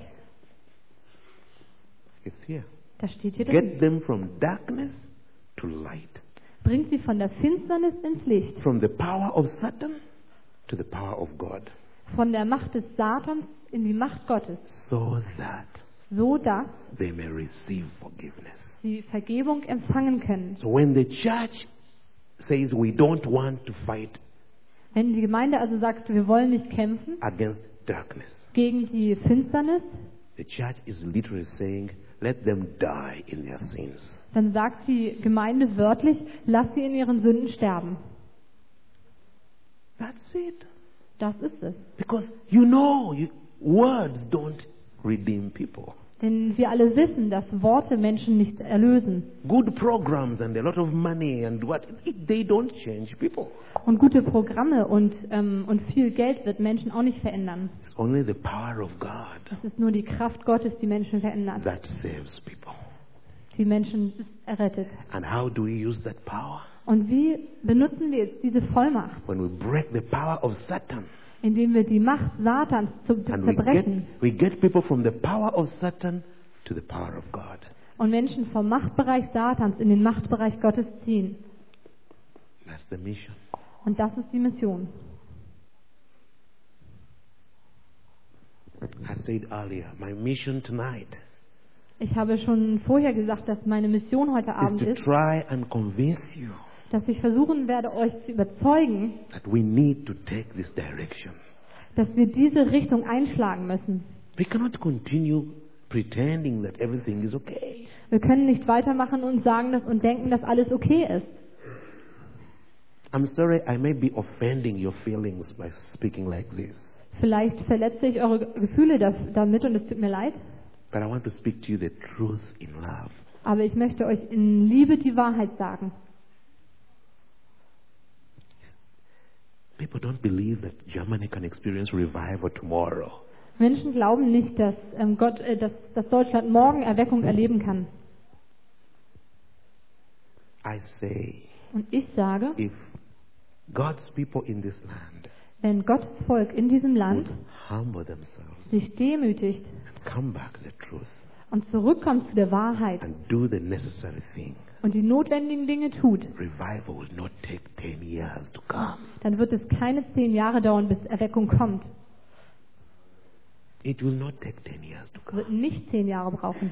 It's here. Das steht hier drin. Get them from darkness to light. Bringt sie von der Finsternis ins Licht, From the power of Satan to the power of God. von der Macht des Satans in die Macht Gottes, So that so dass they may receive forgiveness. sie Vergebung empfangen können. So when the church says we don't want to fight Wenn die Gemeinde also sagt, wir wollen nicht kämpfen against darkness, gegen die Finsternis, the church is literally saying, let them die in their sins. dann sagt die Gemeinde wörtlich, lass sie in ihren Sünden sterben. That's it. Das ist es. Because words don't redeem people. Denn wir alle wissen, dass Worte Menschen nicht erlösen. Good programs and a lot of money and they don't change people. Und gute Programme und viel Geld wird Menschen auch nicht verändern. It's only the power of God Es ist nur die Kraft Gottes, die Menschen verändert. that saves people. Die Menschen errettet. And how do we use that power? Und wie benutzen wir jetzt diese Vollmacht? When we break the power of Satan. Indem wir die Macht Satans And zerbrechen we get people from the power of Satan to the power of God. und Menschen vom Machtbereich Satans in den Machtbereich Gottes ziehen. That's the mission. Und das ist die Mission. I said earlier, my mission tonight Ich habe schon vorher gesagt, dass meine Mission heute is Abend to ist, try and convince you dass ich versuchen werde, euch zu überzeugen, that we need to take this direction. dass wir diese Richtung einschlagen müssen. We cannot continue pretending that everything is okay. Wir können nicht weitermachen und sagen das und denken, dass alles okay ist. I'm sorry, I may be offending your feelings by speaking like this. Vielleicht verletze ich eure Gefühle damit und es tut mir leid. But I want to speak to you the truth in love. Aber ich möchte euch in Liebe die Wahrheit sagen. People don't believe that Germany can experience revival tomorrow. Menschen glauben nicht, dass dass Deutschland morgen Erweckung erleben kann. I say, Und ich sage, if God's people in this land wenn Gottes Volk in diesem Land would humble themselves sich demütigt and come back to the truth und zurückkommt zu der Wahrheit and do the necessary thing, und die notwendigen Dinge tut, revival will not take 10 years to come. dann wird es keine 10 Jahre dauern, bis Erweckung kommt. It will not take 10 years to Es come. wird nicht 10 Jahre brauchen.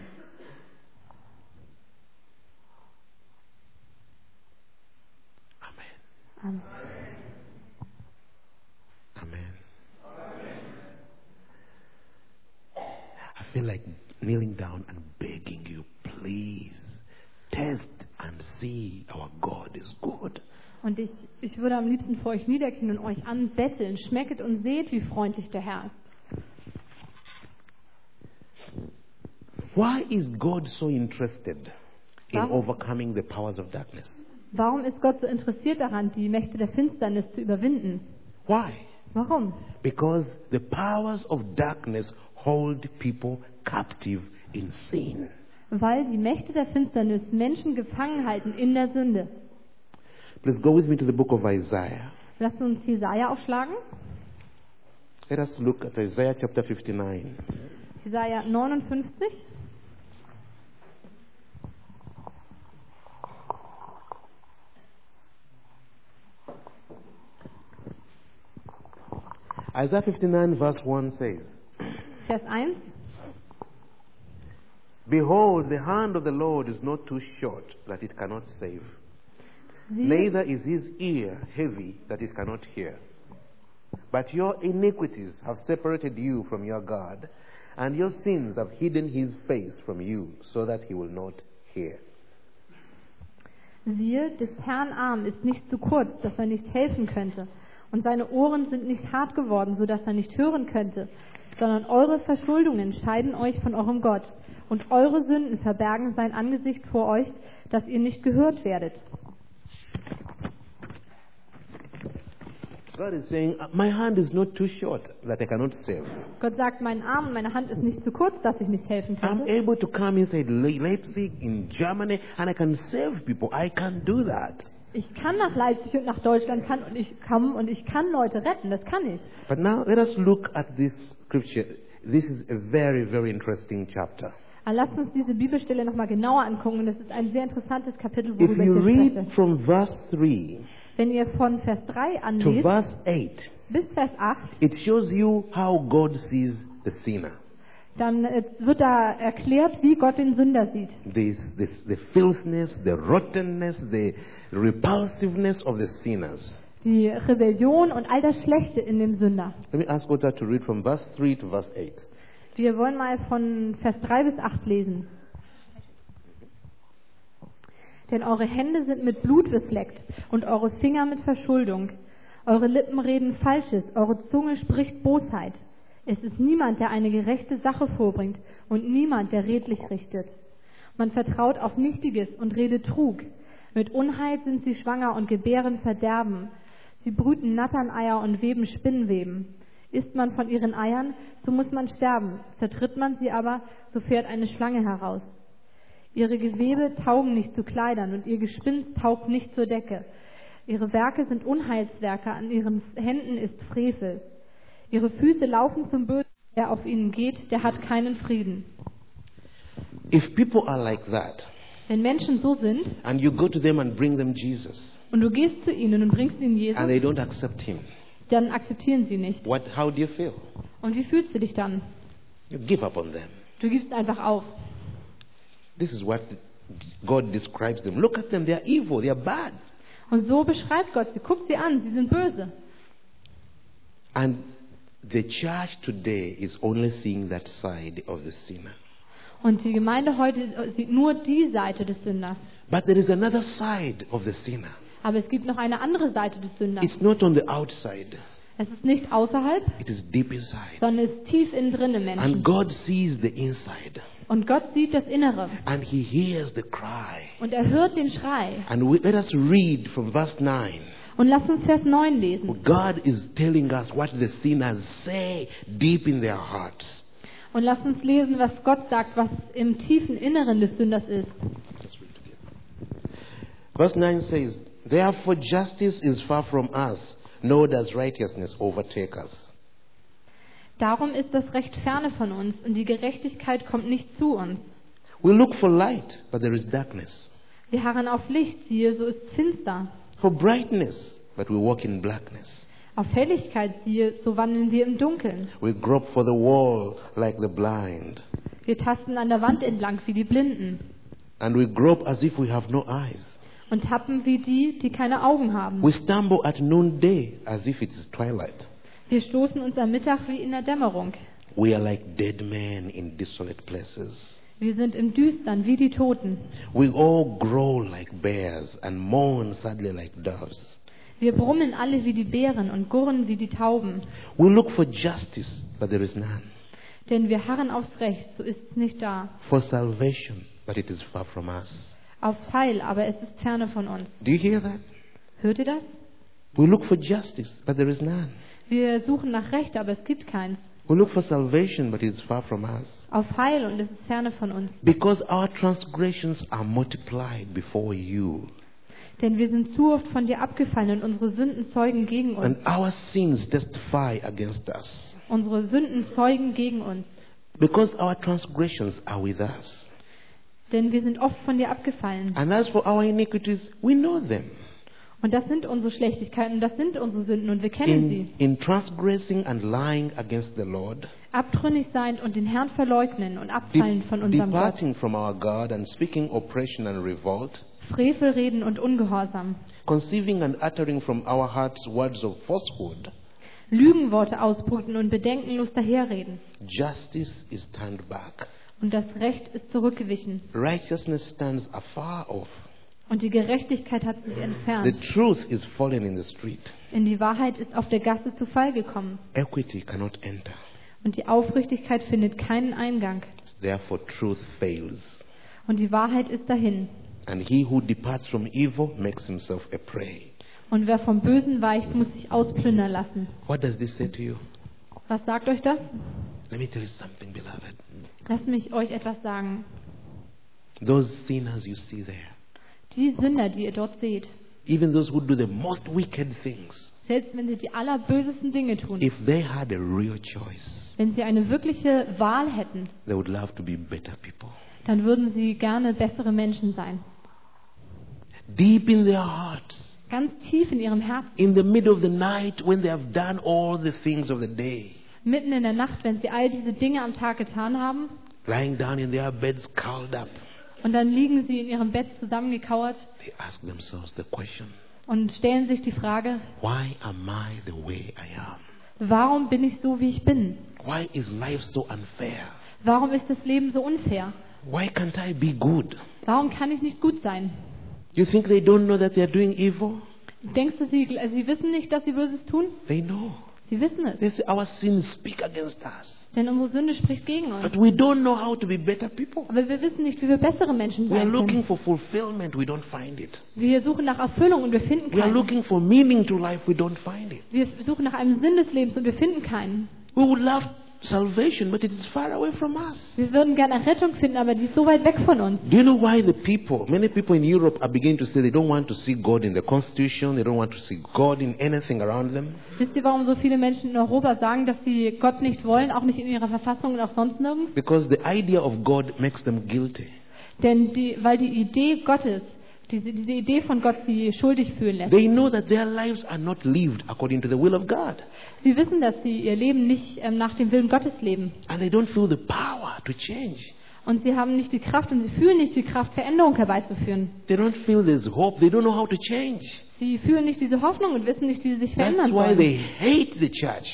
Amen. Amen. Amen. I feel like kneeling down and begging you, please test and see our God is good. Und ich würde am liebsten vor euch niederknien und euch anbetteln. Schmecket und seht, wie freundlich der Herr ist. Why is God so interested in Warum? overcoming the powers of darkness? Warum ist Gott so interessiert daran, die Mächte der Finsternis zu überwinden? Why? Warum? Because the powers of darkness hold people captive in sin. Weil die Mächte der Finsternis Menschen gefangen halten in der Sünde. Please go with me to the book of Isaiah. Lasst uns Jesaja aufschlagen. Let us look at Isaiah chapter 59. Jesaja 59. Isaiah 59 verse 1 says, Vers 1. Behold, the hand of the Lord is not too short that it cannot save, Siehe, neither is his ear heavy that it cannot hear. But your iniquities have separated you from your God, and your sins have hidden his face from you, so that he will not hear. siehe, des Herrn Arm ist nicht zu kurz, dass er nicht helfen könnte, und seine Ohren sind nicht hart geworden, so dass er nicht hören könnte, sondern eure Verschuldungen scheiden euch von eurem Gott, und eure Sünden verbergen sein Angesicht vor euch, dass ihr nicht gehört werdet. God is saying, my hand is not too short that I cannot save. Gott sagt, mein Arm und meine Hand ist nicht zu kurz, dass ich nicht helfen I'm könnte. able to come inside Leipzig in Germany and I can save people. I can do that. Ich kann nach Leipzig und nach Deutschland kommen und ich kann Leute retten, das kann ich. But now let us look at this scripture. This is a very, very interesting chapter. Aber lasst uns diese Bibelstelle nochmal genauer angucken. Und das ist ein sehr interessantes Kapitel, If worüber you ich read spreche. from verse 3 Wenn ihr von Vers 3 to anlest verse 8, bis Vers 8, it shows you how God sees the sinner. dann wird da erklärt, wie Gott den Sünder sieht. The filthiness, the rottenness, the repulsiveness of the sinners. Die Rebellion und all das Schlechte in dem Sünder. Let me ask Ota to read from verse 3 to verse 8. Wir wollen mal von Vers 3 bis 8 lesen. Denn eure Hände sind mit Blut befleckt und eure Finger mit Verschuldung. Eure Lippen reden Falsches, eure Zunge spricht Bosheit. Es ist niemand, der eine gerechte Sache vorbringt und niemand, der redlich richtet. Man vertraut auf Nichtiges und redet Trug. Mit Unheil sind sie schwanger und gebären Verderben. Sie brüten Natterneier und weben Spinnweben. Isst man von ihren Eiern, so muss man sterben. Zertritt man sie aber, so fährt eine Schlange heraus. Ihre Gewebe taugen nicht zu Kleidern und ihr Gespinst taugt nicht zur Decke. Ihre Werke sind Unheilswerke, an ihren Händen ist Frevel. Ihre Füße laufen zum Bösen, wer auf ihnen geht, der hat keinen Frieden. If people are like that, Wenn Menschen so sind and you go to them and bring them Jesus, und du gehst zu ihnen und bringst ihnen and Jesus, they don't accept him, dann akzeptieren sie nicht. how do you feel? Und wie fühlst du dich dann? You give up on them. Du gibst einfach auf. This is what God describes them. Look at them, they are evil, they are bad. Und so beschreibt Gott sie. Guckt sie an, sie sind böse. And the church today is only seeing that side of the sinner. Und die Gemeinde heute sieht nur die Seite des Sünders. But there is another side of the sinner. Aber es gibt noch eine andere Seite des Sünders. It's not on the outside. Es ist nicht außerhalb, It is deep inside. sondern es ist tief innen drin im And Menschen. God sees the inside. Und Gott sieht das Innere. And He hears the cry. Und er hört den Schrei. And let us read from verse 9. Und lasst uns Vers 9 lesen. God is telling us what the sinners say deep in their hearts. Und lasst uns lesen, was Gott sagt, was im tiefen Inneren des Sünders ist. Verse 9 says, Therefore justice is far from us, nor does righteousness overtake us. Darum ist das Recht ferne von uns und die Gerechtigkeit kommt nicht zu uns. We look for light, but there is darkness. Wir harren auf Licht, siehe, so ist finster. For brightness, but we walk in blackness. Auf Helligkeit, siehe, so wandeln wir im Dunkeln. We grope for the wall like the blind. Wir tasten an der Wand entlang wie die Blinden And we grope as if we have no eyes. und tappen wie die, die keine Augen haben. We stumble at noonday as if it is twilight. Wir stoßen uns am Mittag wie in der Dämmerung. We are like dead men in desolate places. Wir sind im Düstern wie die Toten. We all growl like bears and mourn sadly like doves. Wir brummen alle wie die Bären und gurren wie die Tauben. We look for justice, but there is none. Denn wir harren aufs Recht, so ist es nicht da. For salvation, but it is far from us. Aufs Heil, aber es ist ferne von uns. Do you hear that? Hört ihr das? We look for justice, but there is none. Wir suchen nach Recht, aber es gibt keins. We look for salvation, but it is far from us. Auf Heil und es ist ferne von uns. Because our transgressions are multiplied before you, Denn wir sind zu oft von dir abgefallen und unsere Sünden zeugen gegen uns. and our sins testify against us. Unsere Sünden zeugen gegen uns. Because our transgressions are with us. Denn wir sind oft von dir abgefallen. And as for our iniquities, we know them. Und das sind unsere Schlechtigkeiten, das sind unsere Sünden und wir kennen sie. In transgressing and lying against the Lord, Abtrünnig sein und den Herrn verleugnen und abfallen von unserem Gott. departing from our God and speaking oppression and revolt, Frevelreden und Ungehorsam. conceiving and uttering from our hearts words of falsehood, Lügenworte ausbrüten und bedenkenlos daherreden. justice is turned back. Und das Recht ist zurückgewichen. Righteousness stands afar off. Und die Gerechtigkeit hat sich The entfernt. truth is fallen in the street. Denn die Wahrheit ist auf der Gasse zu Fall gekommen. Equity cannot enter. Und die Aufrichtigkeit findet keinen Eingang. Therefore, truth fails. Und die Wahrheit ist dahin. And he who departs from evil makes himself a prey. Und wer vom Bösen weicht, muss sich ausplündern lassen. What does this say to you? Was sagt euch das? Let me tell you something, beloved. Lasst mich euch etwas sagen. Those sinners you see there, Die Sünder, die ihr dort seht, even those who do the most wicked things, selbst wenn sie die allerbösesten Dinge tun, if they had a real choice, wenn sie eine wirkliche Wahl hätten, they would love to be better people. dann würden sie gerne bessere Menschen sein. Deep in their hearts, Ganz tief in ihrem Herzen, in the middle of the night, when they have done all the things of the day, mitten in der Nacht, wenn sie all diese Dinge am Tag getan haben, lying down in their beds, curled up, und dann liegen sie in ihrem Bett zusammengekauert they ask themselves the question, und stellen sich die Frage, why am I the way I am? warum bin ich so, wie ich bin? Why is life so unfair? Warum ist das Leben so unfair? Why can't I be good? Warum kann ich nicht gut sein? You think they don't know that they are doing evil? Denkst du, sie wissen nicht, dass sie Böses tun? They know. Sie wissen es. They say our sins speak against us. Denn unsere Sünde spricht gegen uns. But we don't know how to be better people. Aber wir wissen nicht, wie wir bessere Menschen We are sein looking können. for fulfillment, we don't find it. Wir suchen nach Erfüllung und wir finden We are keinen. looking for meaning to life, we don't find it. Wir suchen nach einem Sinn des Lebens und wir finden keinen. We would love salvation, but it is far away from us. Wir würden gerne Rettung finden, aber die ist so weit weg von uns. Do you know why many people in Europe are beginning to say they don't want to see God in the Constitution, they don't want to see God in anything around them? Wisst ihr, warum so viele Menschen in Europa sagen, dass sie Gott nicht wollen, auch nicht in ihrer Verfassung und auch sonst nirgends? Because the idea of God makes them guilty. Denn weil die Idee Gottes, diese Idee von Gott sie schuldig fühlen lässt. They know that their lives are not lived according to the will of God. Sie wissen, dass sie ihr Leben nicht nach dem Willen Gottes leben. And they don't feel the power to change. Und sie haben nicht die Kraft und sie fühlen nicht die Kraft, Veränderung herbeizuführen. They don't feel there's hope. They don't know how to change. Sie fühlen nicht diese Hoffnung und wissen nicht, wie sie sich verändern That's why sollen. they hate the church.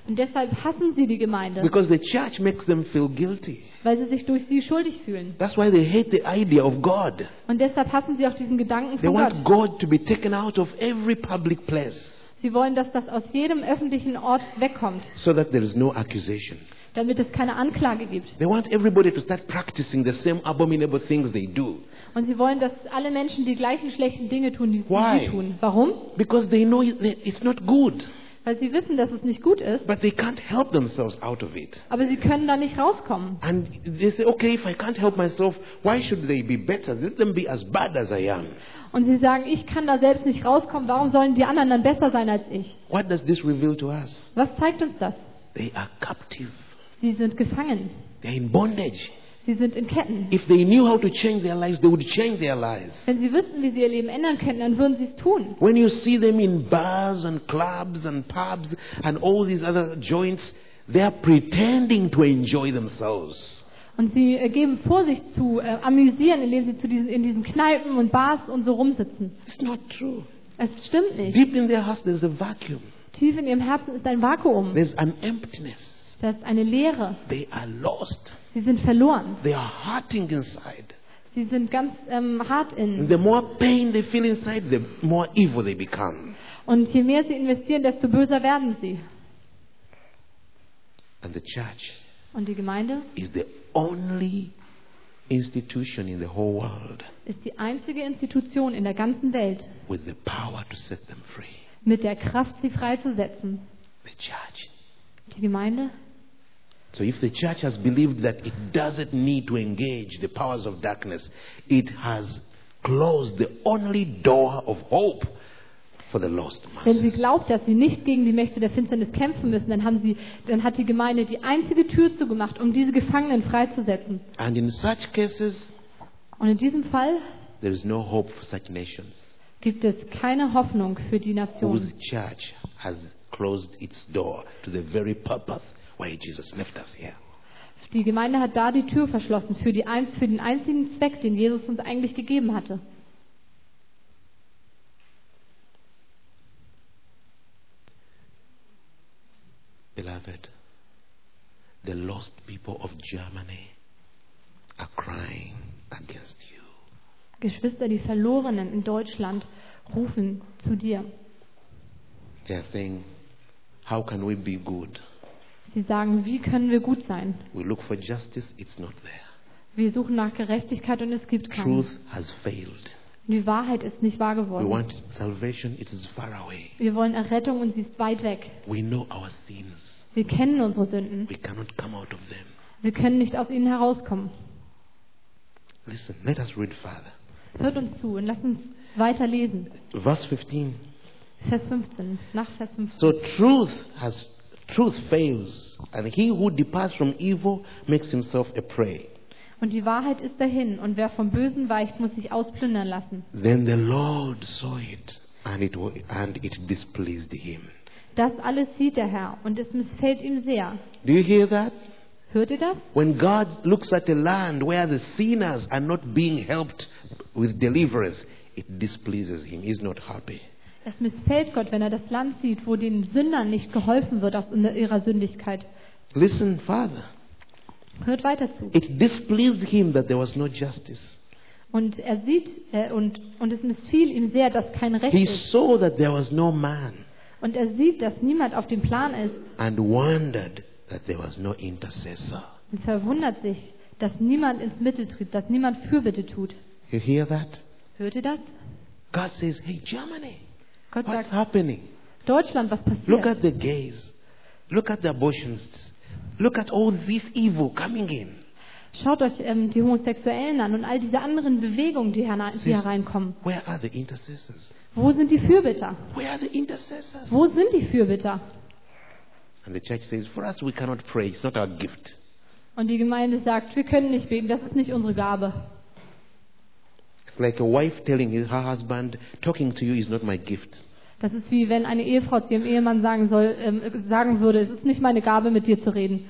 Und deshalb hassen sie die Gemeinde, because the church makes them feel guilty. weil sie sich durch sie schuldig fühlen. That's why they hate the idea of God. Und deshalb hassen sie auch diesen Gedanken They von Gott. want God to be taken out of every public place Sie wollen, dass das aus jedem öffentlichen Ort wegkommt, so that there is no accusation. damit es keine Anklage gibt. They want everybody to start practicing the same abominable things they do. Und sie wollen, dass alle Menschen die gleichen schlechten Dinge tun, die Why? sie tun. Warum? Because they know it's not good, Weil sie wissen, dass es nicht gut ist, but they can't help themselves out of it. aber sie können da nicht rauskommen. And they say, okay, if I can't help myself, why should they be better? Let them be as bad as I am. Und sie sagen, ich kann da selbst nicht rauskommen, warum sollen die anderen dann besser sein als ich? What does this reveal to us? Was zeigt uns das? They are captive. Sie sind gefangen. They're in bondage. Sie sind in Ketten. If they knew how to change their lives, they would change their lives. Wenn sie wüssten, wie sie ihr Leben ändern könnten, dann würden sie es tun. When you see them in bars and clubs and pubs and all these other joints, they are pretending to enjoy themselves. Und sie geben vor, sich zu amüsieren, indem sie in diesen Kneipen und Bars und so rumsitzen. It's not true. Es stimmt nicht. Deep in their hearts, there's a vacuum. Tief in ihrem Herzen ist ein Vakuum. There's an emptiness. Da ist eine Leere. They are lost. Sie sind verloren. They are hurting inside. Sie sind ganz hart And in. the more pain they feel inside, the more evil they become. Und je mehr sie investieren, desto böser werden sie. And the church Und die Gemeinde is the only institution in the whole world ist die einzige Institution in der ganzen Welt with the power to set them free. mit der Kraft, sie freizusetzen. The church. Die Gemeinde. So if the church has believed that it doesn't need to engage the powers of darkness, it has closed the only door of hope for the lost Wenn sie masses. glaubt, dass sie nicht gegen die Mächte der Finsternis kämpfen müssen, dann hat die Gemeinde die einzige Tür zugemacht, um diese Gefangenen freizusetzen. And in such cases, Und in diesem Fall there is no hope for such nations gibt es keine Hoffnung für die whose Nation, church has closed its door to the very purpose why Jesus left us here. Die Gemeinde hat da die Tür verschlossen für den einzigen Zweck, den Jesus uns eigentlich gegeben hatte. Beloved, the lost people of Germany are crying against you. Geschwister, die Verlorenen in Deutschland rufen zu dir. They are saying, how can we be good? Sie sagen, wie können wir gut sein? We look for justice, it's not there. Wir suchen nach Gerechtigkeit und es gibt keine. Truth has failed. Die Wahrheit ist nicht wahr We geworden. want salvation, it is far away. Wir wollen Errettung und sie ist weit weg. We know our sins. Wir kennen unsere Sünden. We cannot come out of them. Wir können nicht aus ihnen herauskommen. Listen, let us read further. Hört uns zu und lasst uns weiter lesen. Verse 15. Vers 15, nach Vers 15. So truth fails, and he who departs from evil makes himself a prey. Und die Wahrheit ist dahin, und wer vom Bösen weicht, muss sich ausplündern lassen. Then the Lord saw it, and it displeased him. Das alles sieht der Herr, und es missfällt ihm sehr. Do you hear that? Hört ihr das? When God looks at a land where the sinners are not being helped with deliverance, it displeases him. He's not happy. Es missfällt Gott, wenn er das Land sieht, wo den Sündern nicht geholfen wird aus ihrer Sündigkeit. Listen further. Hört weiter zu. It displeased him that there was no justice. Und er sieht, und es missfiel ihm sehr, dass kein Recht He ist. saw that there was no man Und er sieht, dass niemand auf dem Plan ist and wondered that there was no intercessor. und verwundert sich, dass niemand ins Mittel tritt, dass niemand Fürbitte tut. You hear that? Hört ihr das? God says, hey, Germany, Gott what's sagt, happening? Deutschland, was Look passiert? at the gays. Look at the abortionists. Look at all this evil coming in. Schaut euch die Homosexuellen an und all diese anderen Bewegungen, die Says, hereinkommen. where are the intercessors? Wo sind die Fürbitter? Where are the intercessors? Wo sind die Fürbitter? And the church says, for us, we cannot pray. It's not our gift. Und die Gemeinde sagt, wir können nicht beten, das ist nicht unsere Gabe. It's like a wife telling her husband, talking to you is not my gift. Das ist wie wenn eine Ehefrau zu ihrem Ehemann sagen würde, es ist nicht meine Gabe, mit dir zu reden.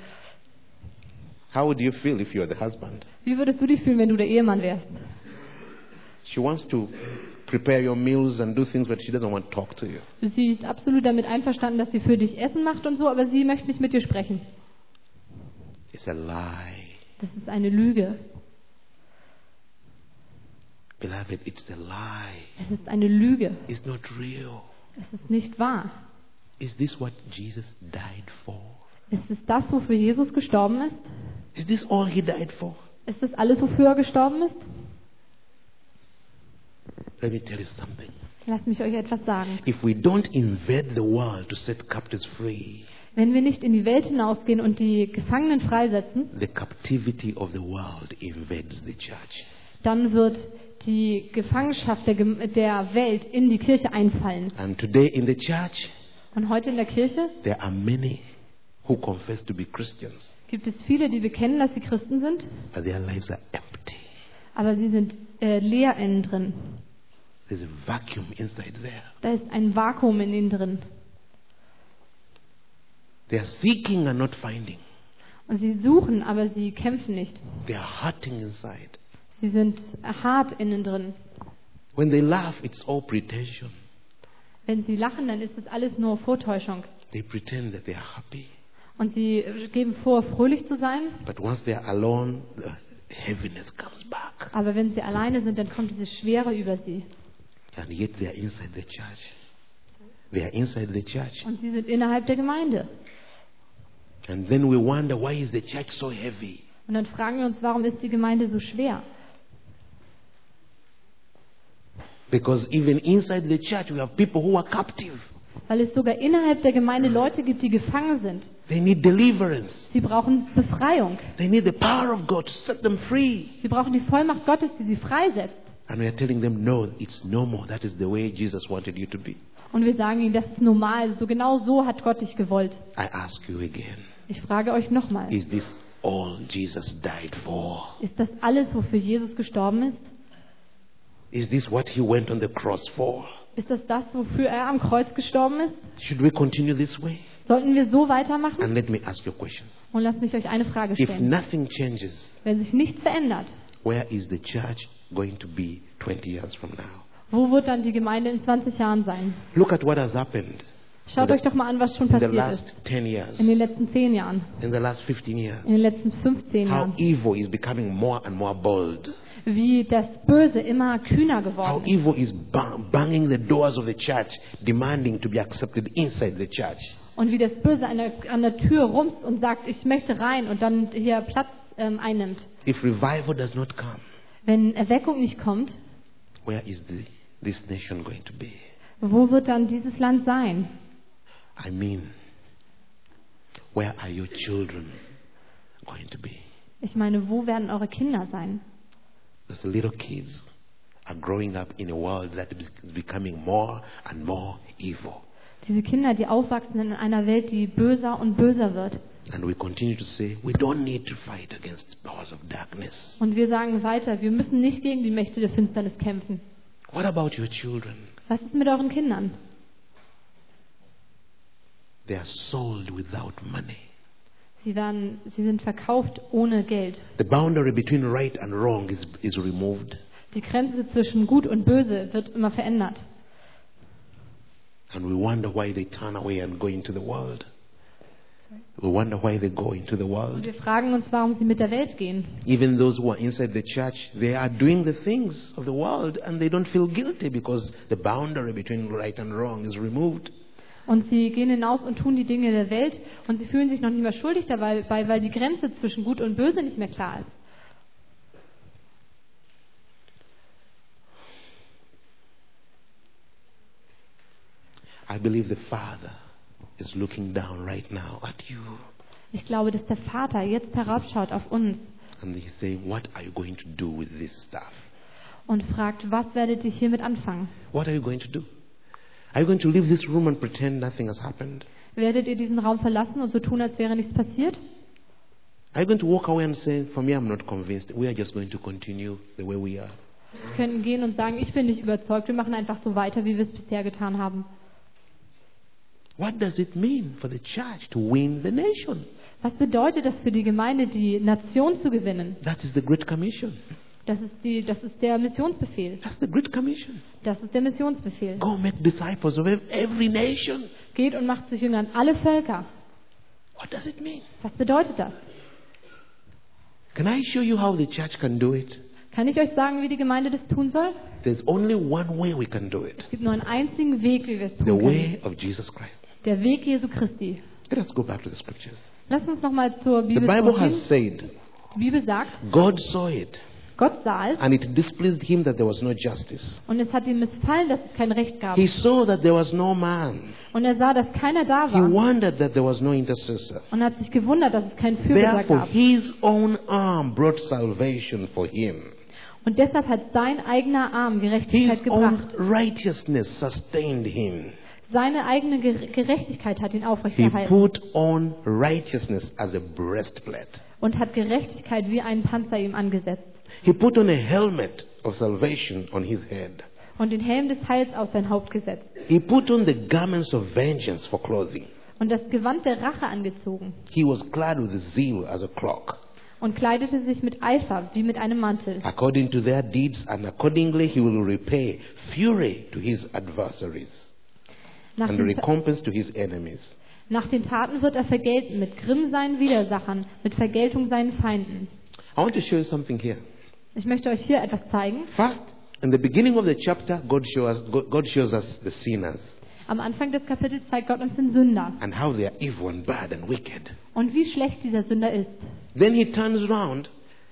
How would you feel if you're the husband? Wie würdest du dich fühlen, wenn du der Ehemann wärst? She wants to prepare your meals and do things, but she doesn't want to talk to you. Sie ist absolut damit einverstanden, dass sie für dich Essen macht und so, aber sie möchte nicht mit dir sprechen. It's a lie. Das ist eine Lüge. Beloved, it's a lie. Es ist eine Lüge. It's not real. Es ist nicht wahr. Is this what Jesus died for? Ist es das, wofür Jesus gestorben ist? Is this all he died for? Ist das alles, wofür er gestorben ist? Let me tell you something. Lasst mich euch etwas sagen. If we don't invade the world to set captives free, Wenn wir nicht in die Welt hinausgehen und die Gefangenen freisetzen, the captivity of the world invades the church. dann wird die Gefangenschaft der Welt in die Kirche einfallen. And today in the church, Und heute in der Kirche there are many who confess to be Christians, gibt es viele, die bekennen, dass sie Christen sind, but their lives are empty. aber sie sind leer innen drin. There's a vacuum inside there. Da ist ein Vakuum in ihnen drin. They are seeking and not finding. Und sie suchen, aber sie kämpfen nicht. They are hurting inside. Sie sind hart innen drin. When they laugh, it's all pretension. Wenn sie lachen, dann ist das alles nur Vortäuschung. They pretend that they are happy. Und sie geben vor, fröhlich zu sein. But once they are alone, the heaviness comes back. Aber wenn sie alleine sind, dann kommt diese Schwere über sie. And yet they are inside the church. They are inside the church. Und sie sind innerhalb der Gemeinde. And then we wonder, why is the church so heavy? Und dann fragen wir uns, warum ist die Gemeinde so schwer? Because even inside the church, we have people who are captive. Weil es sogar innerhalb der Gemeinde Leute gibt, die gefangen sind. They need deliverance. Sie brauchen Befreiung. They need the power of God to set them free. Sie brauchen die Vollmacht Gottes, die sie freisetzt. And we are telling them, no, it's normal. That is the way Jesus wanted you to be. Und wir sagen ihnen, das ist normal. So genau so hat Gott dich gewollt. I ask you again, Ich frage euch nochmal. is this all Jesus died for? Ist das alles, wofür Jesus gestorben ist? Is this what he went on the cross for? Ist das das, wofür er am Kreuz gestorben ist? Should we continue this way? Sollten wir so weitermachen? And let me ask you a question. Und lasst mich euch eine Frage If stellen. nothing changes, Wenn sich nichts verändert, where is the church going to be 20 years from now? wo wird dann die Gemeinde in 20 Jahren sein? Look at what has happened Schaut euch doch mal an, was schon in the passiert last ist. 10 years, In den letzten 10 Jahren, in the last 15 years. in den letzten 15 How Jahren. evil is becoming more and more bold. Wie das Böse immer kühner How geworden ist. evil is banging the doors of the church, demanding to be accepted inside the church. Und wie das Böse an der Tür rumst und sagt, ich möchte rein und dann hier Platz einnimmt. If revival does not come, Wenn Erweckung nicht kommt, where is this nation going to be? wo wird dann dieses Land sein? I mean, where are your children going to be? Ich meine, wo werden eure Kinder sein? Those little kids are growing up in a world that is becoming more and more evil. Diese Kinder, die aufwachsen in einer Welt, die böser und böser wird. And we continue to say, we don't need to fight against the powers of darkness. Und wir sagen weiter, wir müssen nicht gegen die Mächte der Finsternis kämpfen. What about your children? Was ist mit euren Kindern? They are sold without money. Sie sind verkauft ohne Geld. The boundary between right and wrong is removed. Die Grenze zwischen Gut und Böse wird immer verändert. And we wonder why they turn away and go into the world. We wonder why they go into the Und world. wir fragen uns, warum sie mit der Welt gehen. Even those who are inside the church, they are doing the things of the world and they don't feel guilty because the boundary between right and wrong is removed. Und sie gehen hinaus und tun die Dinge der Welt und sie fühlen sich noch nicht mehr schuldig dabei, weil die Grenze zwischen Gut und Böse nicht mehr klar ist. I believe the Father is looking down right now at you Ich glaube, dass der Vater jetzt herabschaut auf uns and he's saying, what are you going to do with this stuff? und fragt, was werdet ihr hiermit anfangen? What are you going to do? Are you going to leave this room and pretend nothing has happened? Werdet ihr diesen Raum verlassen und so tun, als wäre nichts passiert? Are you going to walk away and say, for me, I'm not convinced. We are just going to continue the way we are? Wir können gehen und sagen, ich bin nicht überzeugt, wir machen einfach so weiter, wie wir es bisher getan haben. What does it mean for the church to win the nation? Was bedeutet das für die Gemeinde, die Nation zu gewinnen? That is the Great Commission. Das ist der Missionsbefehl. That's the Great Commission. Das ist der Missionsbefehl. Go make disciples of every nation. Geht und macht zu Jüngern alle Völker. What does it mean? Was bedeutet das? Can I show you how the church can do it? Kann ich euch sagen, wie die Gemeinde das tun soll? There's only one way we can do it. Es gibt nur einen einzigen Weg, wie wir es The tun können. way of Jesus Christ. Der Weg Jesu Christi. Let us go back to the scriptures. Lasst uns nochmal zur The Bibel Bible zurückgehen. has said, Die Bibel sagt, God saw it, Gott sah es and it displeased him that there was no justice. und es hat ihm missfallen, dass es kein Recht gab. He saw that there was no man. Und er sah, dass keiner da He war wondered that there was no intercessor. und hat sich gewundert, dass es keinen Fürbitter Therefore, gab. his own arm brought salvation for him. Und deshalb hat sein eigener Arm His Gerechtigkeit own gebracht. righteousness sustained him. Seine eigene Gerechtigkeit hat ihn He aufrechterhalten put on righteousness as a breastplate. und hat Gerechtigkeit wie einen Panzer ihm angesetzt He put on a helmet of salvation on his head. und den Helm des Heils auf sein Haupt gesetzt He put on the garments of vengeance for clothing. und das Gewand der Rache angezogen He was clad with zeal as a cloak. und kleidete sich mit Eifer wie mit einem Mantel. According to their deeds, and accordingly he will repay fury to his adversaries Nach and den, recompense to his enemies. nach den Taten wird er vergelten, mit Grimm seinen Widersachern, mit Vergeltung seinen Feinden. I want to show you something here. Ich möchte euch hier etwas zeigen. First, in the beginning of the chapter, God shows us the sinners Am Anfang des Kapitels zeigt Gott uns den Sünder and how they are evil and bad and wicked. und wie schlecht dieser Sünder ist. Then he turns around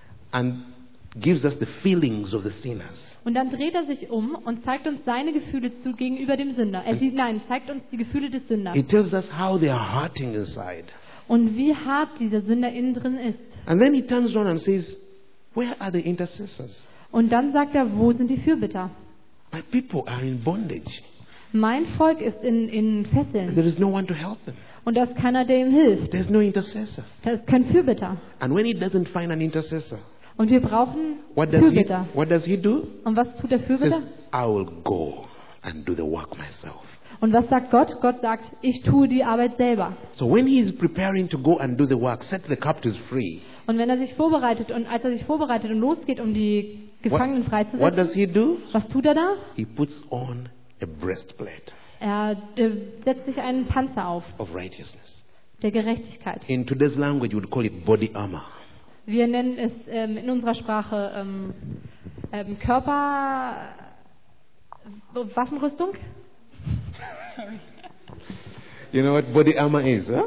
and gives us the feelings of the sinners. Und dann dreht er sich um und zeigt uns seine Gefühle zu gegenüber dem Sünder. Zeigt uns die Gefühle des Sünders. He tells us how they are hurting inside. Und wie hart dieser Sünder innen drin ist. And then he turns around and says, where are the intercessors? Und dann sagt er, wo sind die Fürbitter? My people are in bondage. Mein Volk ist in Fesseln. There is no one to help them. Und da ist keiner, der ihm hilft. There's no intercessor. Da ist kein Fürbitter. And when he doesn't find an intercessor, Und wir brauchen what does Fürbitter. he do? Und was tut der He says, Fürbitter? I will go and do the work myself. Und was sagt Gott? Gott sagt, ich tue die Arbeit selber. So when he is preparing to go and do the work, set the captives free, Und wenn er sich vorbereitet und als er sich vorbereitet und losgeht, um die Gefangenen what freizusetzen, does he do? was tut er da? He puts on a breastplate Er setzt sich einen Panzer auf, of righteousness. der Gerechtigkeit. In today's language, you would call it body armor. Wir nennen es in unserer Sprache Waffenrüstung. You know what body armor is, huh?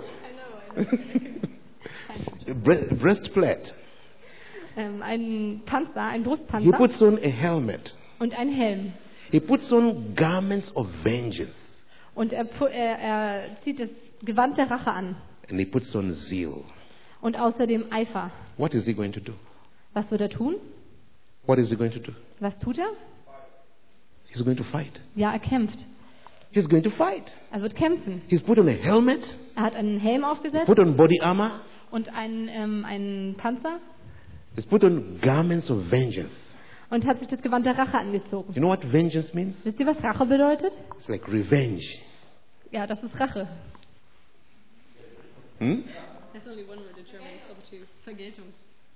Breastplate. Ein Panzer, ein He Brustpanzer puts on a helmet. und ein Helm. He puts on garments of vengeance. Und er zieht das Gewand der Rache an. And he puts on zeal. Und außerdem Eifer. What is he going to do? Was wird er tun? What is he going to do? Was tut er? He's going to fight. Ja, er kämpft. He's going to fight. Er wird kämpfen. He's put on a helmet, Er hat einen Helm aufgesetzt put on body armor, und einen Panzer he's put on garments of vengeance. und hat sich das Gewand der Rache angezogen. You know what vengeance means? Wisst ihr, was Rache bedeutet? It's like revenge. Ja, das ist Rache. There's only one word in German for the two. Vergeltung.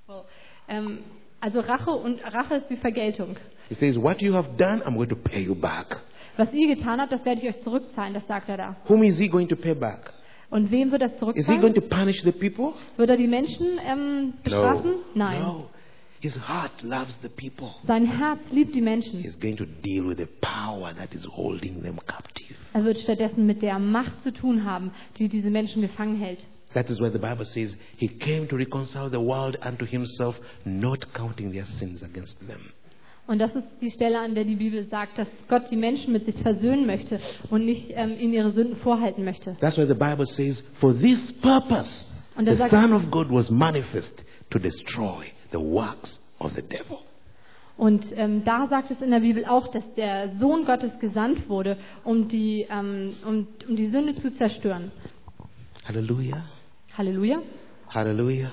Also Rache ist wie Vergeltung. He says, what you have done, I'm going to pay you back. Was ihr getan habt, das werde ich euch zurückzahlen, das sagt er da. Whom is he going to pay back? Und wem wird er Is he going zurückzahlen? to punish the people? Wird er die Menschen bestrafen? Nein. No. His heart loves the people. Sein Herz liebt die Menschen. He's going to deal with the power that is holding them captive. Er wird stattdessen mit der Macht zu tun haben, die diese Menschen gefangen hält. That is why the Bible says he came to reconcile the world unto himself, not counting their sins against them. Und das ist die Stelle, an der die Bibel sagt, dass Gott die Menschen mit sich versöhnen möchte und nicht ihnen ihre Sünden vorhalten möchte. That's why the Bible says, for this purpose, Und the er sagt, Son of God was manifest to destroy the works of the devil. und da sagt es in der Bibel auch, dass der Sohn Gottes gesandt wurde, um die Sünde zu zerstören. Hallelujah. Halleluja. Hallelujah.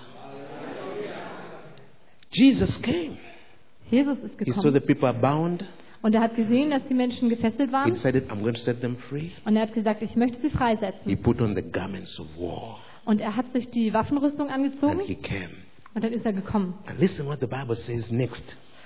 Jesus came. Jesus ist He saw the gekommen people are bound. und er hat gesehen, dass die Menschen gefesselt He waren decided, I'm going to set them free. und er hat gesagt, ich möchte sie He freisetzen. put on the garments of war. Und er hat sich die Waffenrüstung And angezogen he came. und dann ist er gekommen. And listen what the Bible says next.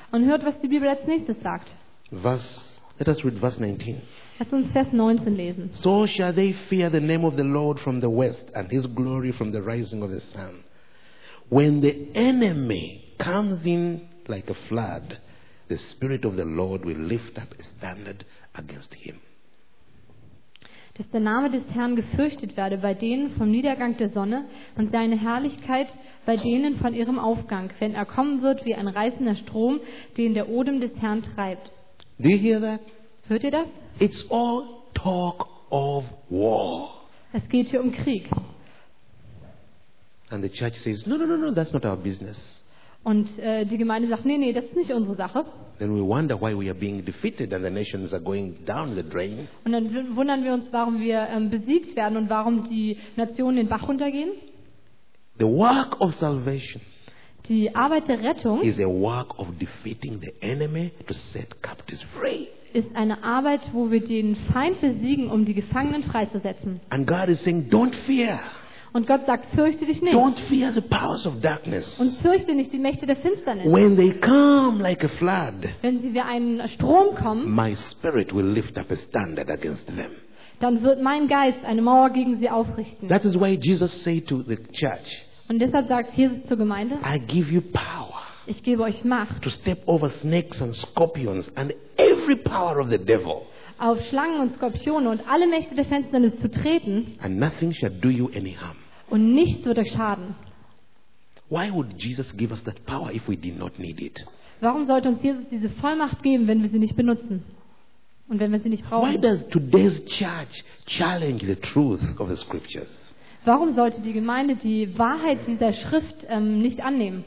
Und hört, was die Bibel als nächstes sagt. Let us read verse 19. Lass uns Vers 19 lesen. So shall they fear the name of the Lord from the west, and his glory from the rising of the sun. When the enemy comes in like a flood, the Spirit of the Lord will lift up a standard against him. Dass der Name des Herrn gefürchtet werde bei denen vom Niedergang der Sonne und seine Herrlichkeit bei denen von ihrem Aufgang, wenn er kommen wird wie ein reißender Strom, den der Odem des Herrn treibt. Do you hear that? Hört ihr das? It's all talk of war. Es geht hier um Krieg. And the church says, no, that's not our business. Und die Gemeinde sagt, nee, das ist nicht unsere Sache. Then we wonder why we are being defeated and the nations are going down the drain. Und dann wundern wir uns, warum wir besiegt werden und warum die Nationen den Bach runtergehen. The work of salvation Die Arbeit der Rettung is a work of defeating the enemy to set captives free. ist eine Arbeit, wo wir den Feind besiegen, um die Gefangenen freizusetzen. And God is saying, don't fear. Und Gott sagt, fürchte dich nicht. Don't fear the powers of darkness. Und fürchte nicht die Mächte der Finsternis. When they come like a flood, Wenn sie wie ein Strom kommen, my spirit will lift up a standard against them. dann wird mein Geist eine Mauer gegen sie aufrichten. That is why Jesus said to the church, Und deshalb sagt Jesus zur Gemeinde, I give you power ich gebe euch Macht, to step over snakes and scorpions and every power of the devil, auf Schlangen und Skorpione und alle Mächte der Finsternis zu treten, and nothing shall do you any harm. und nichts wird euch schaden. Why would Jesus give us that power if we did not need it? Warum sollte uns Jesus diese Vollmacht geben, wenn wir sie nicht benutzen? Und wenn wir sie nicht Why brauchen? does today's church challenge the truth of the scriptures? Warum sollte die Gemeinde die Wahrheit dieser Schrift nicht annehmen?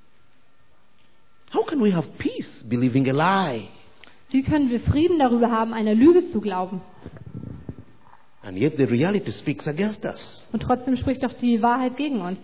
How can we have peace believing a lie? Wie können wir Frieden darüber haben, einer Lüge zu glauben? And yet the reality speaks against us. Und trotzdem spricht doch die Wahrheit gegen uns.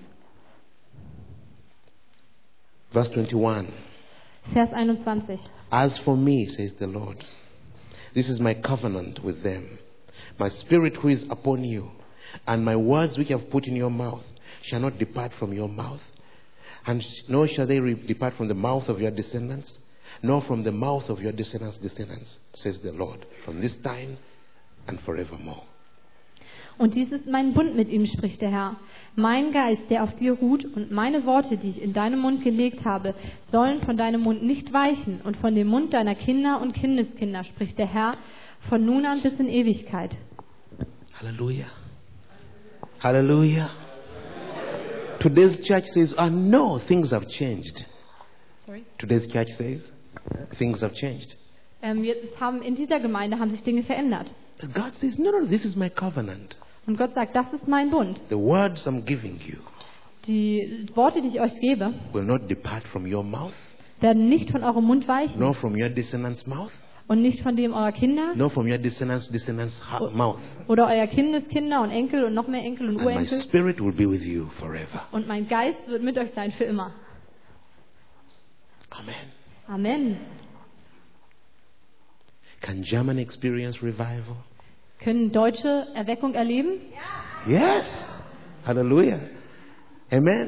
Verse 21. Vers 21. As for me, says the Lord, this is my covenant with them. My spirit who is upon you, and my words which I have put in your mouth shall not depart from your mouth, and nor shall they depart from the mouth of your descendants, nor from the mouth of your descendants' descendants, says the Lord, from this time and forevermore. Und dies ist mein Bund mit ihm, spricht der Herr. Mein Geist, der auf dir ruht, und meine Worte, die ich in deinem Mund gelegt habe, sollen von deinem Mund nicht weichen und von dem Mund deiner Kinder und Kindeskinder, spricht der Herr, von nun an bis in Ewigkeit. Hallelujah. Hallelujah. Today's church says, no, things have changed. Sorry? Today's church says, things have changed. In dieser Gemeinde haben sich Dinge verändert. But God says, no, this is my covenant. Und Gott sagt, das ist mein Bund. The words I'm giving you Die Worte, die ich euch gebe, will not depart from your mouth, werden nicht von eurem Mund weichen nor from your descendants' mouth, und nicht von dem eurer Kinder nor from your descendants' mouth. oder euer Kindeskinder und Enkel und noch mehr Enkel und And my Urenkel. spirit will be with you forever. Und mein Geist wird mit euch sein für immer. Amen. Amen. Can Germany experience revival? Können Deutsche Erweckung erleben? Yes. Hallelujah. Amen.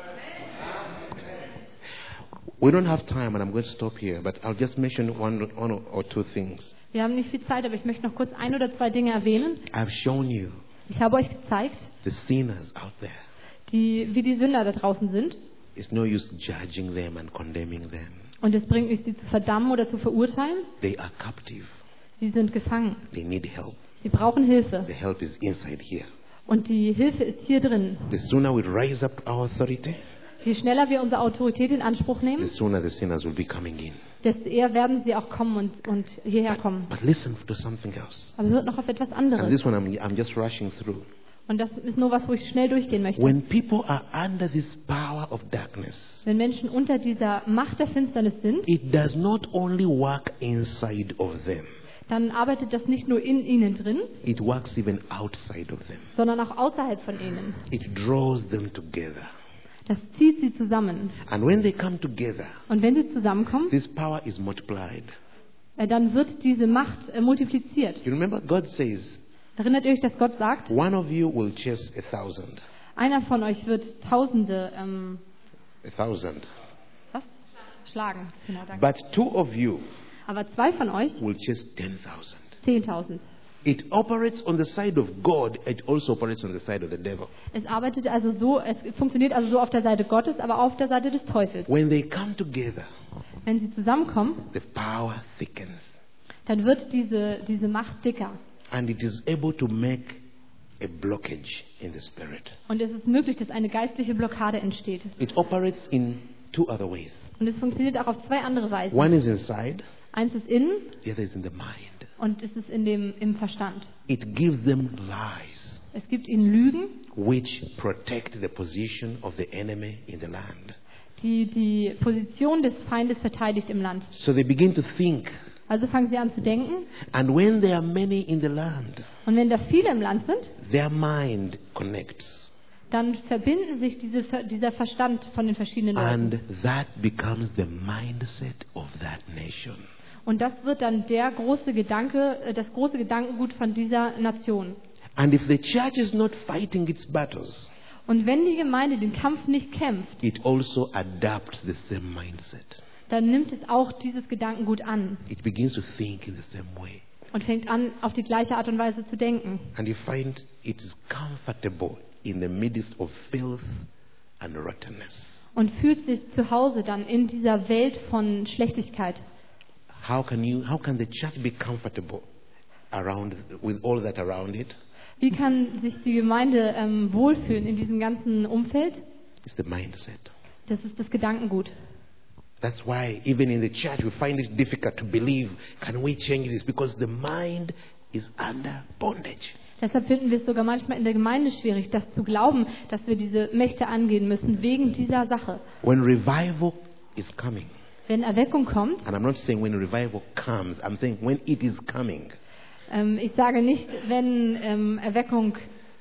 We don't have time, and I'm going to stop here, but I'll just mention one or two things. Wir haben nicht viel Zeit, aber ich möchte noch kurz ein oder zwei Dinge erwähnen. I've shown you Ich habe euch gezeigt, the sinners out there. wie die Sünder da draußen sind. It's no use judging them and condemning them. Und es bringt nicht, sie zu verdammen oder zu verurteilen. They are captive. Sie sind gefangen. They need help. Sie brauchen Hilfe. The help is inside here. Und die Hilfe ist hier drin. The sooner we raise up our authority, Je schneller wir unsere Autorität in Anspruch the nehmen, sooner the sinners will be coming in. desto eher werden sie auch kommen und hierher kommen. But listen to something else. Aber hört noch auf etwas And anderes. this one I'm just rushing through. Und das ist nur was, wo ich schnell durchgehen möchte. When people are under this power of darkness, Wenn Menschen unter dieser Macht der Finsternis sind, it does not only work inside of them, dann arbeitet das nicht nur in ihnen drin, it works even outside of them. sondern auch außerhalb von ihnen. It draws them together. Das zieht sie zusammen. And when they come together, Und wenn sie zusammenkommen, this power is multiplied. dann wird diese Macht multipliziert. You remember God says, Erinnert ihr euch, dass Gott sagt, one of you will chase einer von euch wird Tausende, 1,000. was? schlagen. Genau, danke. But 2 of you Aber 2 von euch, will chase 10,000. 10.000. It operates on the side of God, it also operates on the side of the devil. Es funktioniert also so auf der Seite Gottes, aber auch auf der Seite des Teufels. When they come together, Wenn sie zusammenkommen, the power thickens dann wird diese Macht dicker. and it is able to make a blockage in the spirit. Und es ist möglich, dass eine geistliche Blockade entsteht. It operates in 2 other ways. Und es funktioniert auch auf 2 andere Weisen. One is inside, Eins ist innen the other is in the mind. und es ist im Verstand. It gives them lies Es gibt ihnen Lügen, which protect the position of the enemy in the land. die Position des Feindes verteidigt im Land. So they begin to think, Also fangen sie an zu denken. and when there are many in the land, Und wenn da viele im Land sind, their mind connects, dann verbinden sich dieser Verstand von den verschiedenen Leuten. and that becomes the mindset of that nation. Und das wird dann das große Gedankengut von dieser Nation. And if the church is not fighting its battles, Und wenn die Gemeinde den Kampf nicht kämpft, it also adapts the same mindset. dann nimmt es auch dieses Gedankengut an It begins to think in the same way. und fängt an, auf die gleiche Art und Weise zu denken. And you find it is comfortable in the midst of filth and rottenness. Und fühlt sich zu Hause dann in dieser Welt von Schlechtigkeit. How can the church be comfortable with all that around it? Wie kann sich die Gemeinde wohlfühlen in diesem ganzen Umfeld? It's the mindset. Das ist das Gedankengut. That's why even in the church we find it difficult to believe, can we change this? Because the mind is under bondage. Deshalb finden wir es sogar manchmal in der Gemeinde schwierig, das zu glauben, dass wir diese Mächte angehen müssen, wegen dieser Sache. When revival is coming, Wenn Erweckung kommt, and I'm not saying when revival comes, I'm saying when it is coming, ich sage nicht, wenn Erweckung,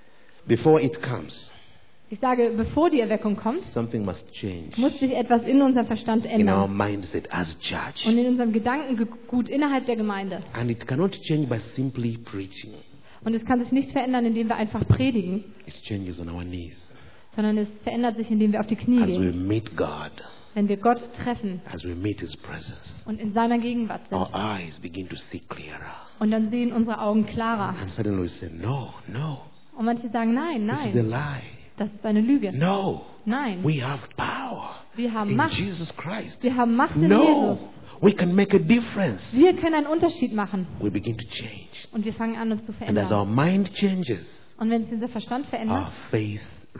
before it comes, ich sage, bevor die Erweckung kommt, something must change muss sich etwas in unserem Verstand in our ändern mindset as church. und in unserem Gedankengut innerhalb der Gemeinde. And it cannot change by simply preaching. Und es kann sich nicht verändern, indem wir einfach predigen, It changes on our knees sondern es verändert sich, indem wir auf die Knie as we gehen, meet God, wenn wir Gott treffen as we meet His presence. und in seiner Gegenwart sind. Our eyes begin to see clearer. Und dann sehen unsere Augen klarer. And suddenly we say, no, Und manche sagen, nein, this is a nein, lie. das ist eine Lüge. No, Nein, we have power wir haben in Macht. Jesus Christ. Wir haben Macht in No, Jesus. we can make a difference. Wir können einen Unterschied machen. We begin to change. Und wir fangen an, uns zu And as our verändern. mind changes, Und wenn sich unser Verstand our verändert, faith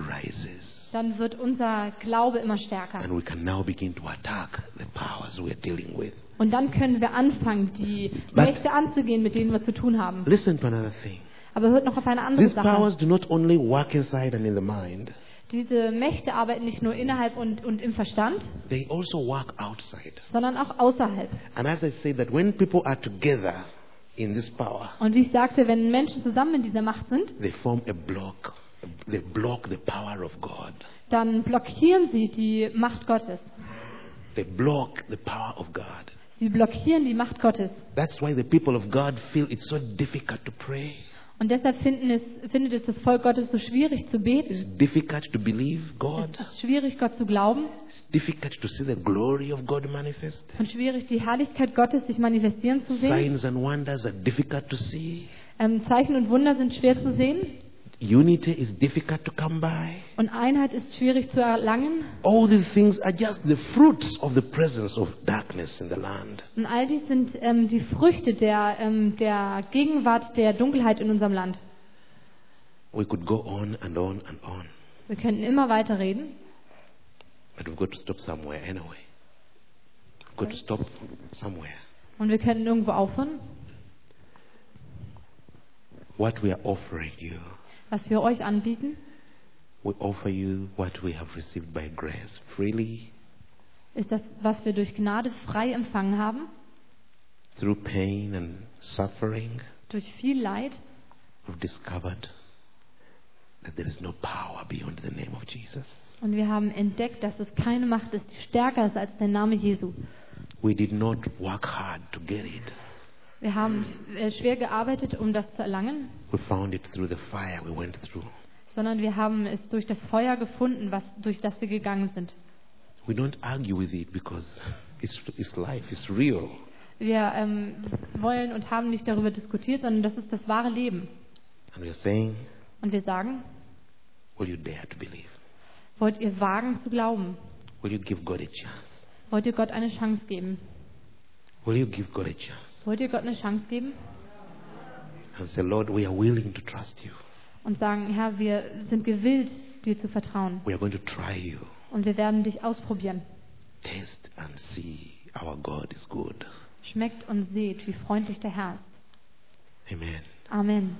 rises. dann wird unser Glaube immer stärker. And we can now begin to attack the powers we're dealing with. Und dann können wir anfangen, die But- Mächte anzugehen, mit denen wir zu tun haben. Listen to another thing. Aber hört noch auf eine andere These Sache. powers do not only work inside and in the mind, Diese Mächte arbeiten nicht nur innerhalb und im Verstand, they also work outside. sondern auch außerhalb. And as I say that when people are together in this power, Und wie ich sagte, wenn Menschen zusammen in dieser Macht sind, they form a block. They block the power of God. dann blockieren sie die Macht Gottes. They block the power of God. Sie blockieren die Macht Gottes. That's why the people of God feel it's so difficult to pray. Und deshalb findet es das Volk Gottes so schwierig zu beten. It's difficult to believe God. Es ist schwierig, Gott zu glauben It's difficult to see the glory of God manifest. und schwierig, die Herrlichkeit Gottes sich manifestieren zu sehen. Signs and wonders are difficult to see. Zeichen und Wunder sind schwer zu sehen Unity is difficult to come by. und Einheit ist schwierig zu erlangen. All these things are just the fruits of the presence of darkness in the land. Und all dies sind die Früchte der Gegenwart der Dunkelheit in unserem Land. We could go on and on and on, Wir könnten immer weiter reden, but we've got to stop somewhere anyway. We've got to stop somewhere. und wir könnten irgendwo aufhören. What we are offering you, Was wir euch anbieten, we offer you what we have received by grace freely, ist das, was wir durch Gnade frei empfangen haben, through pain and suffering. durch viel Leid. We've discovered that there is no power beyond the name of Jesus. Und wir haben entdeckt, dass es keine Macht ist, die stärker ist als der Name Jesu. We did not work hard to get it. Wir haben schwer gearbeitet, um das zu erlangen, We found it through the fire we went through. sondern wir haben es durch das Feuer gefunden, durch das wir gegangen sind. We don't argue with it because It's life. It's real. Wir wollen und haben nicht darüber diskutiert, sondern das ist das wahre Leben. And we are saying, Und wir sagen, will you dare to believe? wollt ihr wagen zu glauben? Will you give God a chance? Wollt ihr Gott eine Chance geben? Will you give God a chance? Wollt ihr Gott eine Chance geben? And say, Lord, we are willing to trust you. Und sagen, Herr, wir sind gewillt, dir zu vertrauen. We are going to try you. Und wir werden dich ausprobieren. Taste and see our God is good. Schmeckt und seht, wie freundlich der Herr ist. Amen. Amen.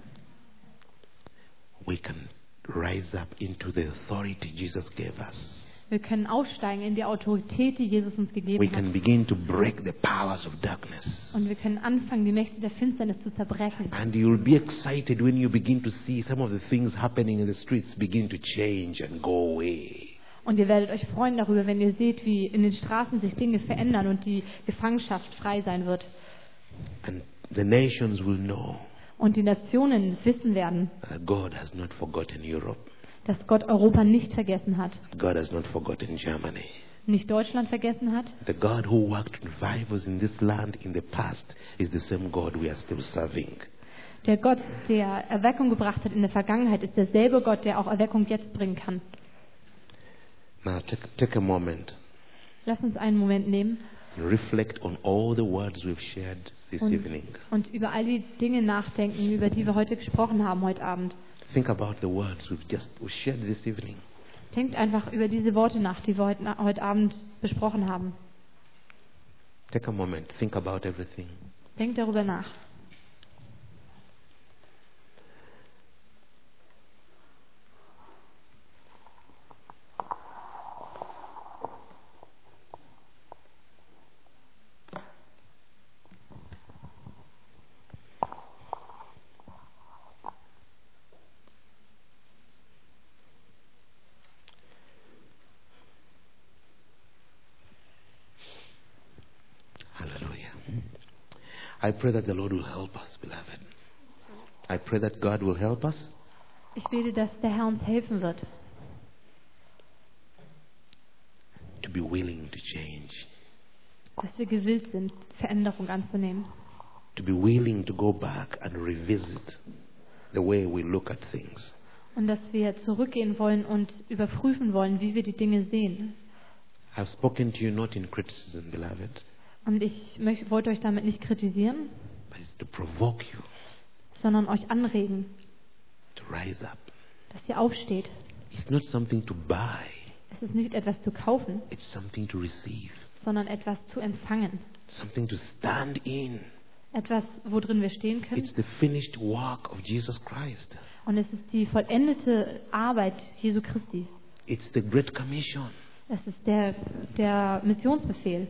We can rise up into the authority Jesus gave us. Wir können aufsteigen in die Autorität, die Jesus uns We gegeben can hat. begin to break the powers of darkness. Und wir können anfangen, die Mächte der Finsternis zu zerbrechen. And you'll be excited when you begin to see some of the things happening in the streets begin to change and go away. Und ihr werdet euch freuen darüber, wenn ihr seht, wie in den Straßen sich Dinge verändern und die Gefangenschaft frei sein wird. And the nations will know Und die Nationen wissen werden, that God has not forgotten Europe. dass Gott Europa nicht vergessen hat. God has not forgotten Germany. Nicht Deutschland vergessen hat. The God who worked revivals in this land in the past is the same God we are still serving. Der Gott, der Erweckung gebracht hat in der Vergangenheit, ist derselbe Gott, der auch Erweckung jetzt bringen kann. Now take a moment Lass uns einen Moment nehmen and reflect on all the words we've shared this evening. und über all die Dinge nachdenken, über die wir heute gesprochen haben, heute Abend. Think about the words we've shared this evening. Denkt einfach über diese Worte nach, die wir heute Abend besprochen haben. Take a moment, think about everything. Denkt darüber nach. Hallelujah. I pray that the Lord will help us, beloved. I pray that God will help us Ich bete, dass der Herr uns helfen wird, to be willing to change, dass wir gewillt sind, Veränderung anzunehmen. to be willing to go back and revisit the way we look at things. Und dass wir zurückgehen wollen und überprüfen wollen, wie wir die Dinge sehen. I've spoken to you not in criticism, beloved, Und ich wollte euch damit nicht kritisieren, but it's to provoke you sondern euch anregen, to rise up. dass ihr aufsteht. It's not something to buy, Es ist nicht etwas zu kaufen, it's something to receive, sondern etwas zu empfangen. something to stand in. Etwas, worin wir stehen können. It's the finished work of Jesus Christ. Und es ist die vollendete Arbeit Jesu Christi. It's the Great Commission, Es ist der Missionsbefehl.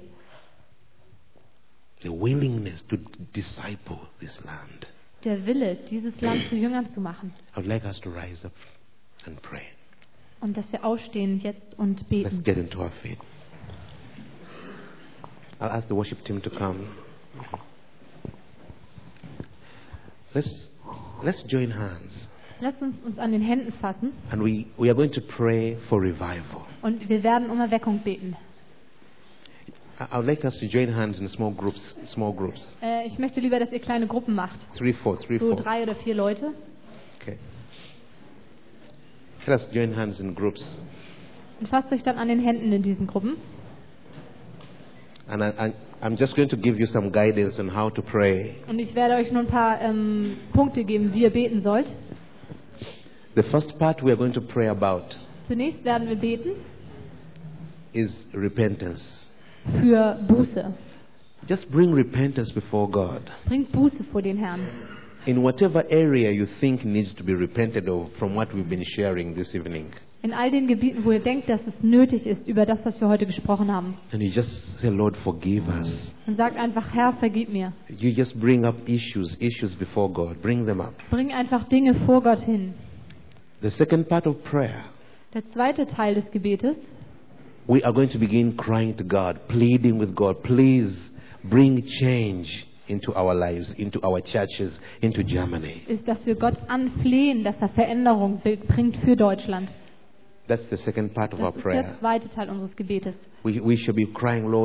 the willingness to disciple this land. Der Wille, dieses Land zu Jüngern zu machen. I would like us to rise up and pray. Und dass wir aufstehen jetzt und Let's beten. get into our feet. I'll ask the worship team to come. Let's join hands. Lasst uns an den Händen fassen And we are going to pray for revival. und wir werden um Erweckung beten. I would like us to join hands in small groups. Ich möchte lieber, dass ihr kleine Gruppen macht. 3, 4. So 3 oder 4 Leute. Okay. Let us join hands in groups. Und fasst euch dann an den Händen in diesen Gruppen. And I'm just going to give you some guidance on how to pray. Und ich werde euch nur ein paar Punkte geben, wie ihr beten sollt. The first part we are going to pray about Zunächst werden wir beten is repentance. für Buße. Just bring repentance before God. Bringt Buße vor den Herrn. In whatever area you think needs to be repented of from what we've been sharing this evening. In all den Gebieten, wo ihr denkt, dass es nötig ist, über das, was wir heute gesprochen haben. And you just say, Lord, forgive us. Und sagt einfach, Herr, vergib mir. You just bring up issues before God. Bring them up. Bring einfach Dinge vor Gott hin. The second part of prayer, Der zweite Teil des Gebetes, we are going to begin crying to God, pleading with God, please bring change into our lives, into our churches, into Germany. ist, dass wir Gott anflehen, dass er Veränderung bringt für Deutschland. That's the second part of our Das ist der prayer. zweite Teil unseres Gebetes. We should be crying, Lord,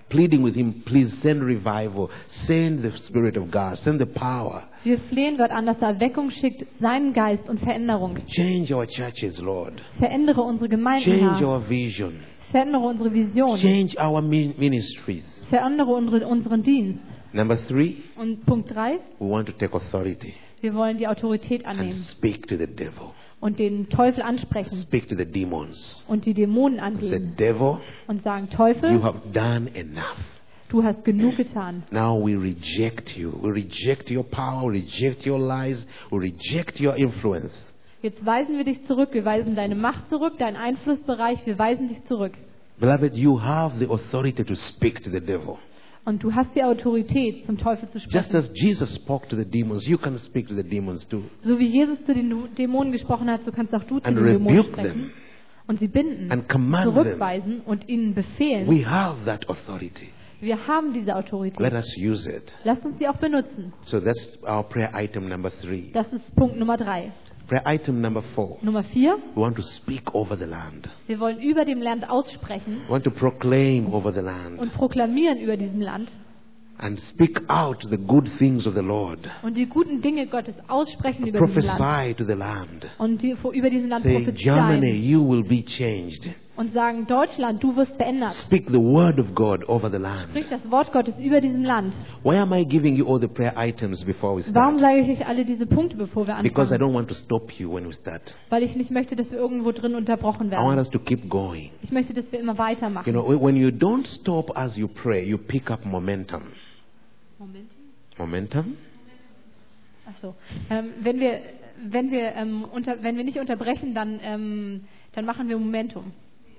pleading with Him, please send revival, send the Spirit of God, send the power. Wir flehen Gott an, dass er Erweckung schickt, seinen Geist und Veränderung. Change our churches, Lord. Verändere unsere Gemeinden, Change Herr. our vision. Verändere unsere Vision. Change our ministries. Verändere unseren Dienst. Number 3, Und Punkt 3, we want to take authority wir wollen die Autorität and annehmen speak to the devil, und den Teufel ansprechen speak to the demons. und die Dämonen Say, angehen devil, und sagen, you Teufel, have done enough. du hast genug getan. Now we reject you. We reject your power, we reject your lies, we reject your influence. Jetzt weisen wir dich zurück, wir weisen deine Macht zurück, deinen Einflussbereich, wir weisen dich zurück. Beloved, you have the authority to speak to the devil. Und du hast die Autorität, zum Teufel zu Just sprechen. as Jesus spoke to the demons, you can speak to the demons too. So wie Jesus zu den Dämonen gesprochen hat, so kannst auch du zu And den Dämonen rebuke sprechen. them. Und sie binden, And command them. zurückweisen und ihnen befehlen. We have that authority. Wir haben diese Autorität. Let us use it. Lasst uns sie auch benutzen. So that's our prayer item number 3. Das ist Punkt Nummer 3. Prayer item number 4. Nummer 4, We want to speak over the land. wir wollen über dem Land aussprechen We want to proclaim over the land. und proklamieren über diesem Land And speak out the good things of the Lord. und die guten Dinge Gottes aussprechen über diesem Land. Prophesy to the land. Und über diesem Land Say, Germany, prophezeien you will be changed. und sagen, Deutschland, du wirst verändert. Speak the word of God over the land. Sprich das Wort Gottes über diesem Land. Why am I giving you all the prayer items before we Warum start? sage ich euch alle diese Punkte, bevor wir Because I anfangen? don't want to stop you when we start. Weil ich nicht möchte, dass wir irgendwo drin unterbrochen I want werden. us to keep going. Ich möchte, dass wir immer You weitermachen. know, when you don't stop as you pray, you pick up momentum. Momentum? Achso. Wenn wir nicht unterbrechen, dann machen wir Momentum.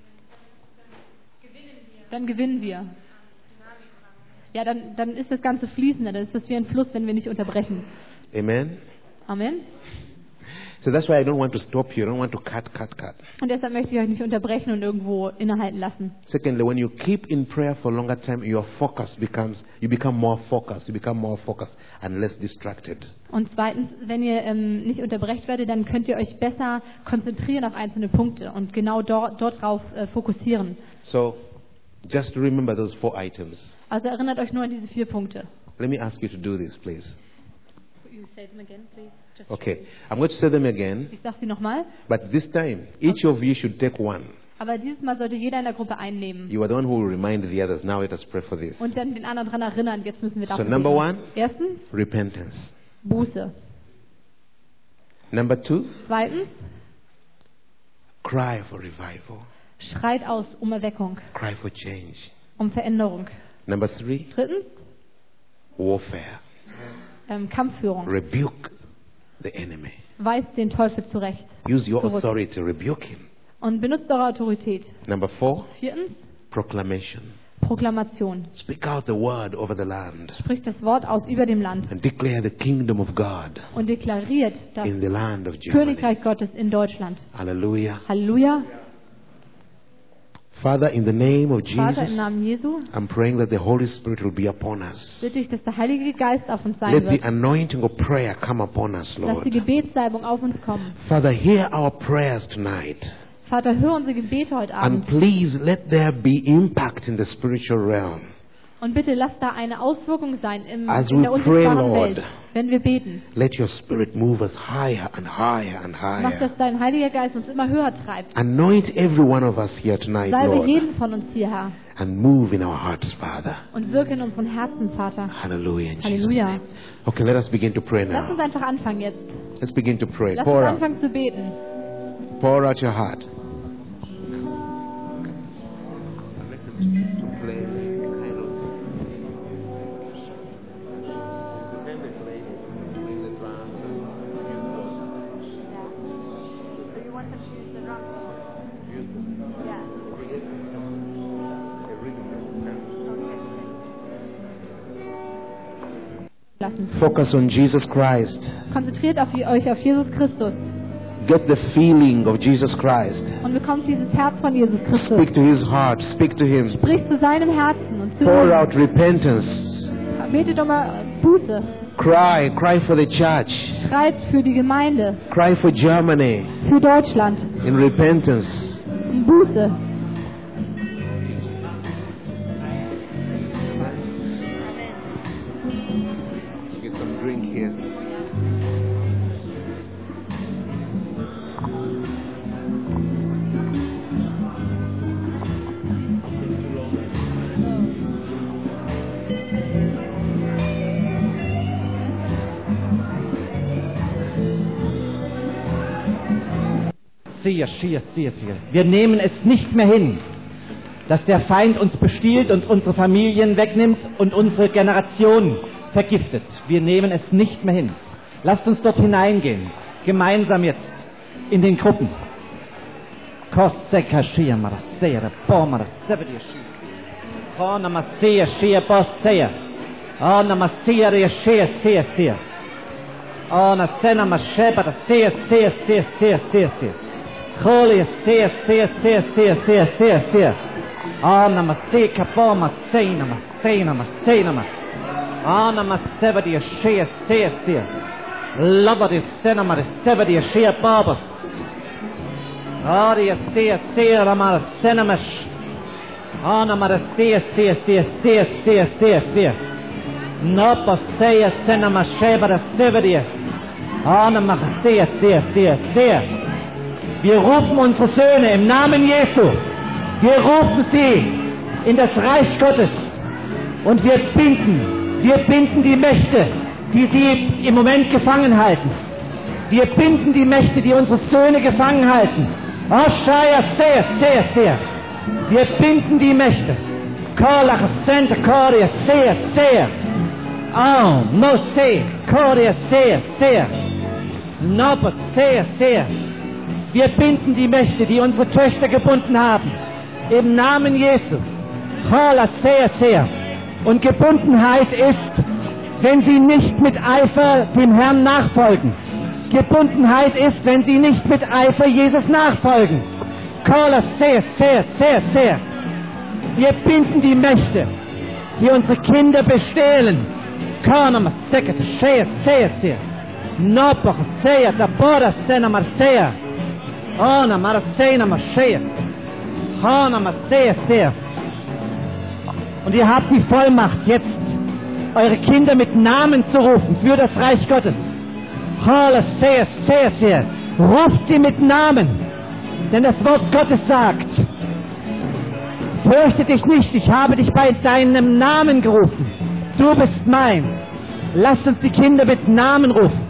Dann gewinnen wir. Ja, dann ist das Ganze fließender, dann ist das wie ein Fluss, wenn wir nicht unterbrechen. Amen? Amen. So that's why I don't want to stop you. I don't want to cut. Und deshalb möchte ich euch nicht unterbrechen und irgendwo innehalten lassen. Secondly, when you keep in prayer for a longer time, your focus you become more focused and less distracted. Und zweitens, wenn ihr nicht unterbrecht werdet, dann könnt ihr euch besser konzentrieren auf einzelne Punkte und genau dort drauf fokussieren. So just remember those 4 items. Also erinnert euch nur an diese 4 Punkte. Let me ask you to do this, please. You say them again, please. Okay, I'm going to say them again, Ich sage sie nochmal, but this time, each of you should take one. aber dieses Mal sollte jeder in der Gruppe einnehmen You are the one who will remind the others. Now let us pray for this. und dann den anderen daran erinnern. Jetzt müssen wir So dafür number beten. 1, Erstens, repentance. Buße. Number 2, Zweitens, cry for revival. schreit aus um Erweckung, Cry for change. um Veränderung. Number 3, Drittens, warfare. Kampfführung. Rebuke the enemy. Weist den Teufel zurecht Use your Zurück. authority to rebuke him. und benutzt eure Autorität. Number 4, Viertens, proclamation. Proklamation. Speak out the word over the land Spricht das Wort aus über dem Land and declare the kingdom of God und deklariert das in the land of Germany. Königreich Gottes in Deutschland. Hallelujah. Halleluja. Father, in the name of Vater, Jesus, im Namen Jesu I'm praying that the Holy Spirit will be upon us. bitte ich, dass der Heilige Geist auf uns sein Let the wird. anointing of prayer come upon us, Lass die Lord. Gebetssalbung auf uns kommen. Father, hear our prayers tonight. Vater, hör unsere Gebete heute And Abend. please let there be impact in the spiritual realm. Und bitte lass da eine Auswirkung sein As in we der pray, unsichtbaren Lord, Welt, wenn wir beten. Let your spirit move us higher and higher and Mach, higher. dass dein Heiliger Geist uns immer höher treibt. Anoint every one of us here tonight, Salbe Lord, jeden von uns hier, Herr. and move in our hearts, Father. Und wirke in unseren Herzen, Vater. Hallelujah. In Jesus' Halleluja. name. Okay, let us begin to pray Lass uns now. einfach anfangen jetzt. Let's begin to pray. Lass Pour uns out. anfangen zu beten. Pour out your heart. Lassen. Focus on Jesus Christ. Konzentriert euch auf Jesus Christus Get the feeling of Jesus Christ. und bekommt dieses Herz von Jesus Christus. Speak to his heart. Speak to him. Sprich zu seinem Herzen und zu Pour ihm. out repentance. Betet um Buße. Cry for the church. Schreit für die Gemeinde, Cry for Germany für Deutschland, in repentance. um Buße. Wir nehmen es nicht mehr hin, dass der Feind uns bestiehlt und unsere Familien wegnimmt und unsere Generation vergiftet. Wir nehmen es nicht mehr hin. Lasst uns dort hineingehen, gemeinsam jetzt in den Gruppen. Wir rufen unsere Söhne im Namen Jesu. Wir rufen sie in das Reich Gottes. Und wir binden die Mächte, die sie im Moment gefangen halten. Wir binden die Mächte, die unsere Söhne gefangen halten. Wir binden die Mächte. Wir binden die Mächte, die unsere Töchter gebunden haben. Im Namen Jesu. Und Gebundenheit ist, wenn sie nicht mit Eifer dem Herrn nachfolgen. Gebundenheit ist, wenn sie nicht mit Eifer Jesus nachfolgen. Wir binden die Mächte, die unsere Kinder bestehlen. Und ihr habt die Vollmacht, jetzt eure Kinder mit Namen zu rufen für das Reich Gottes. Ruft sie mit Namen, denn das Wort Gottes sagt: Fürchte dich nicht, ich habe dich bei deinem Namen gerufen. Du bist mein. Lasst uns die Kinder mit Namen rufen.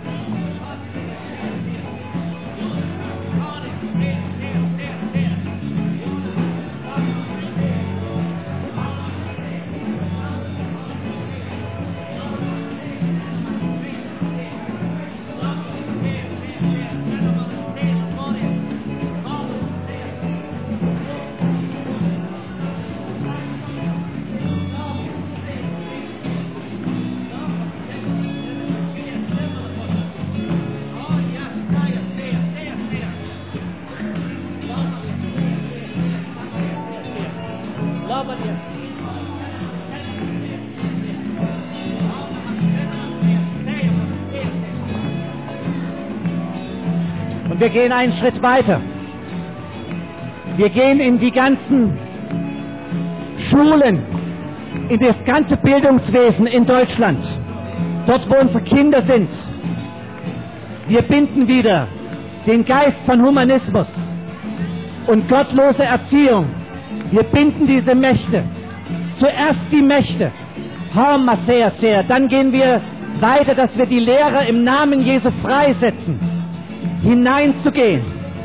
Und wir gehen einen Schritt weiter. Wir gehen in die ganzen Schulen, in das ganze Bildungswesen in Deutschland, dort wo unsere Kinder sind. Wir binden wieder den Geist von Humanismus und gottlose Erziehung. Wir binden diese Mächte. Zuerst die Mächte. Dann gehen wir weiter, dass wir die Lehrer im Namen Jesu freisetzen, hineinzugehen.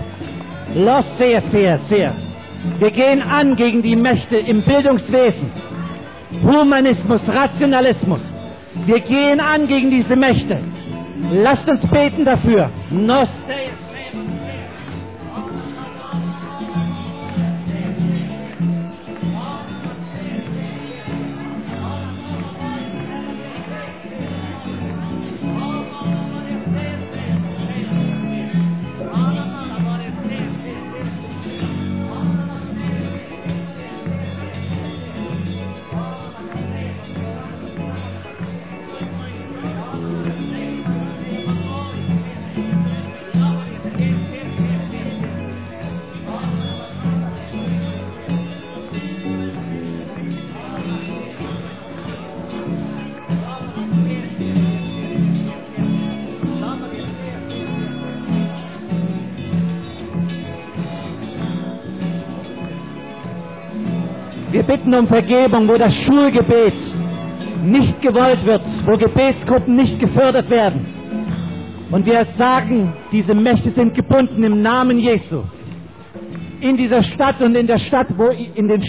Wir gehen an gegen die Mächte im Bildungswesen. Humanismus, Rationalismus. Wir gehen an gegen diese Mächte. Lasst uns beten dafür. Wir bitten um Vergebung, wo das Schulgebet nicht gewollt wird, wo Gebetsgruppen nicht gefördert werden. Und wir sagen, diese Mächte sind gebunden im Namen Jesu. in dieser Stadt und in der Stadt, in den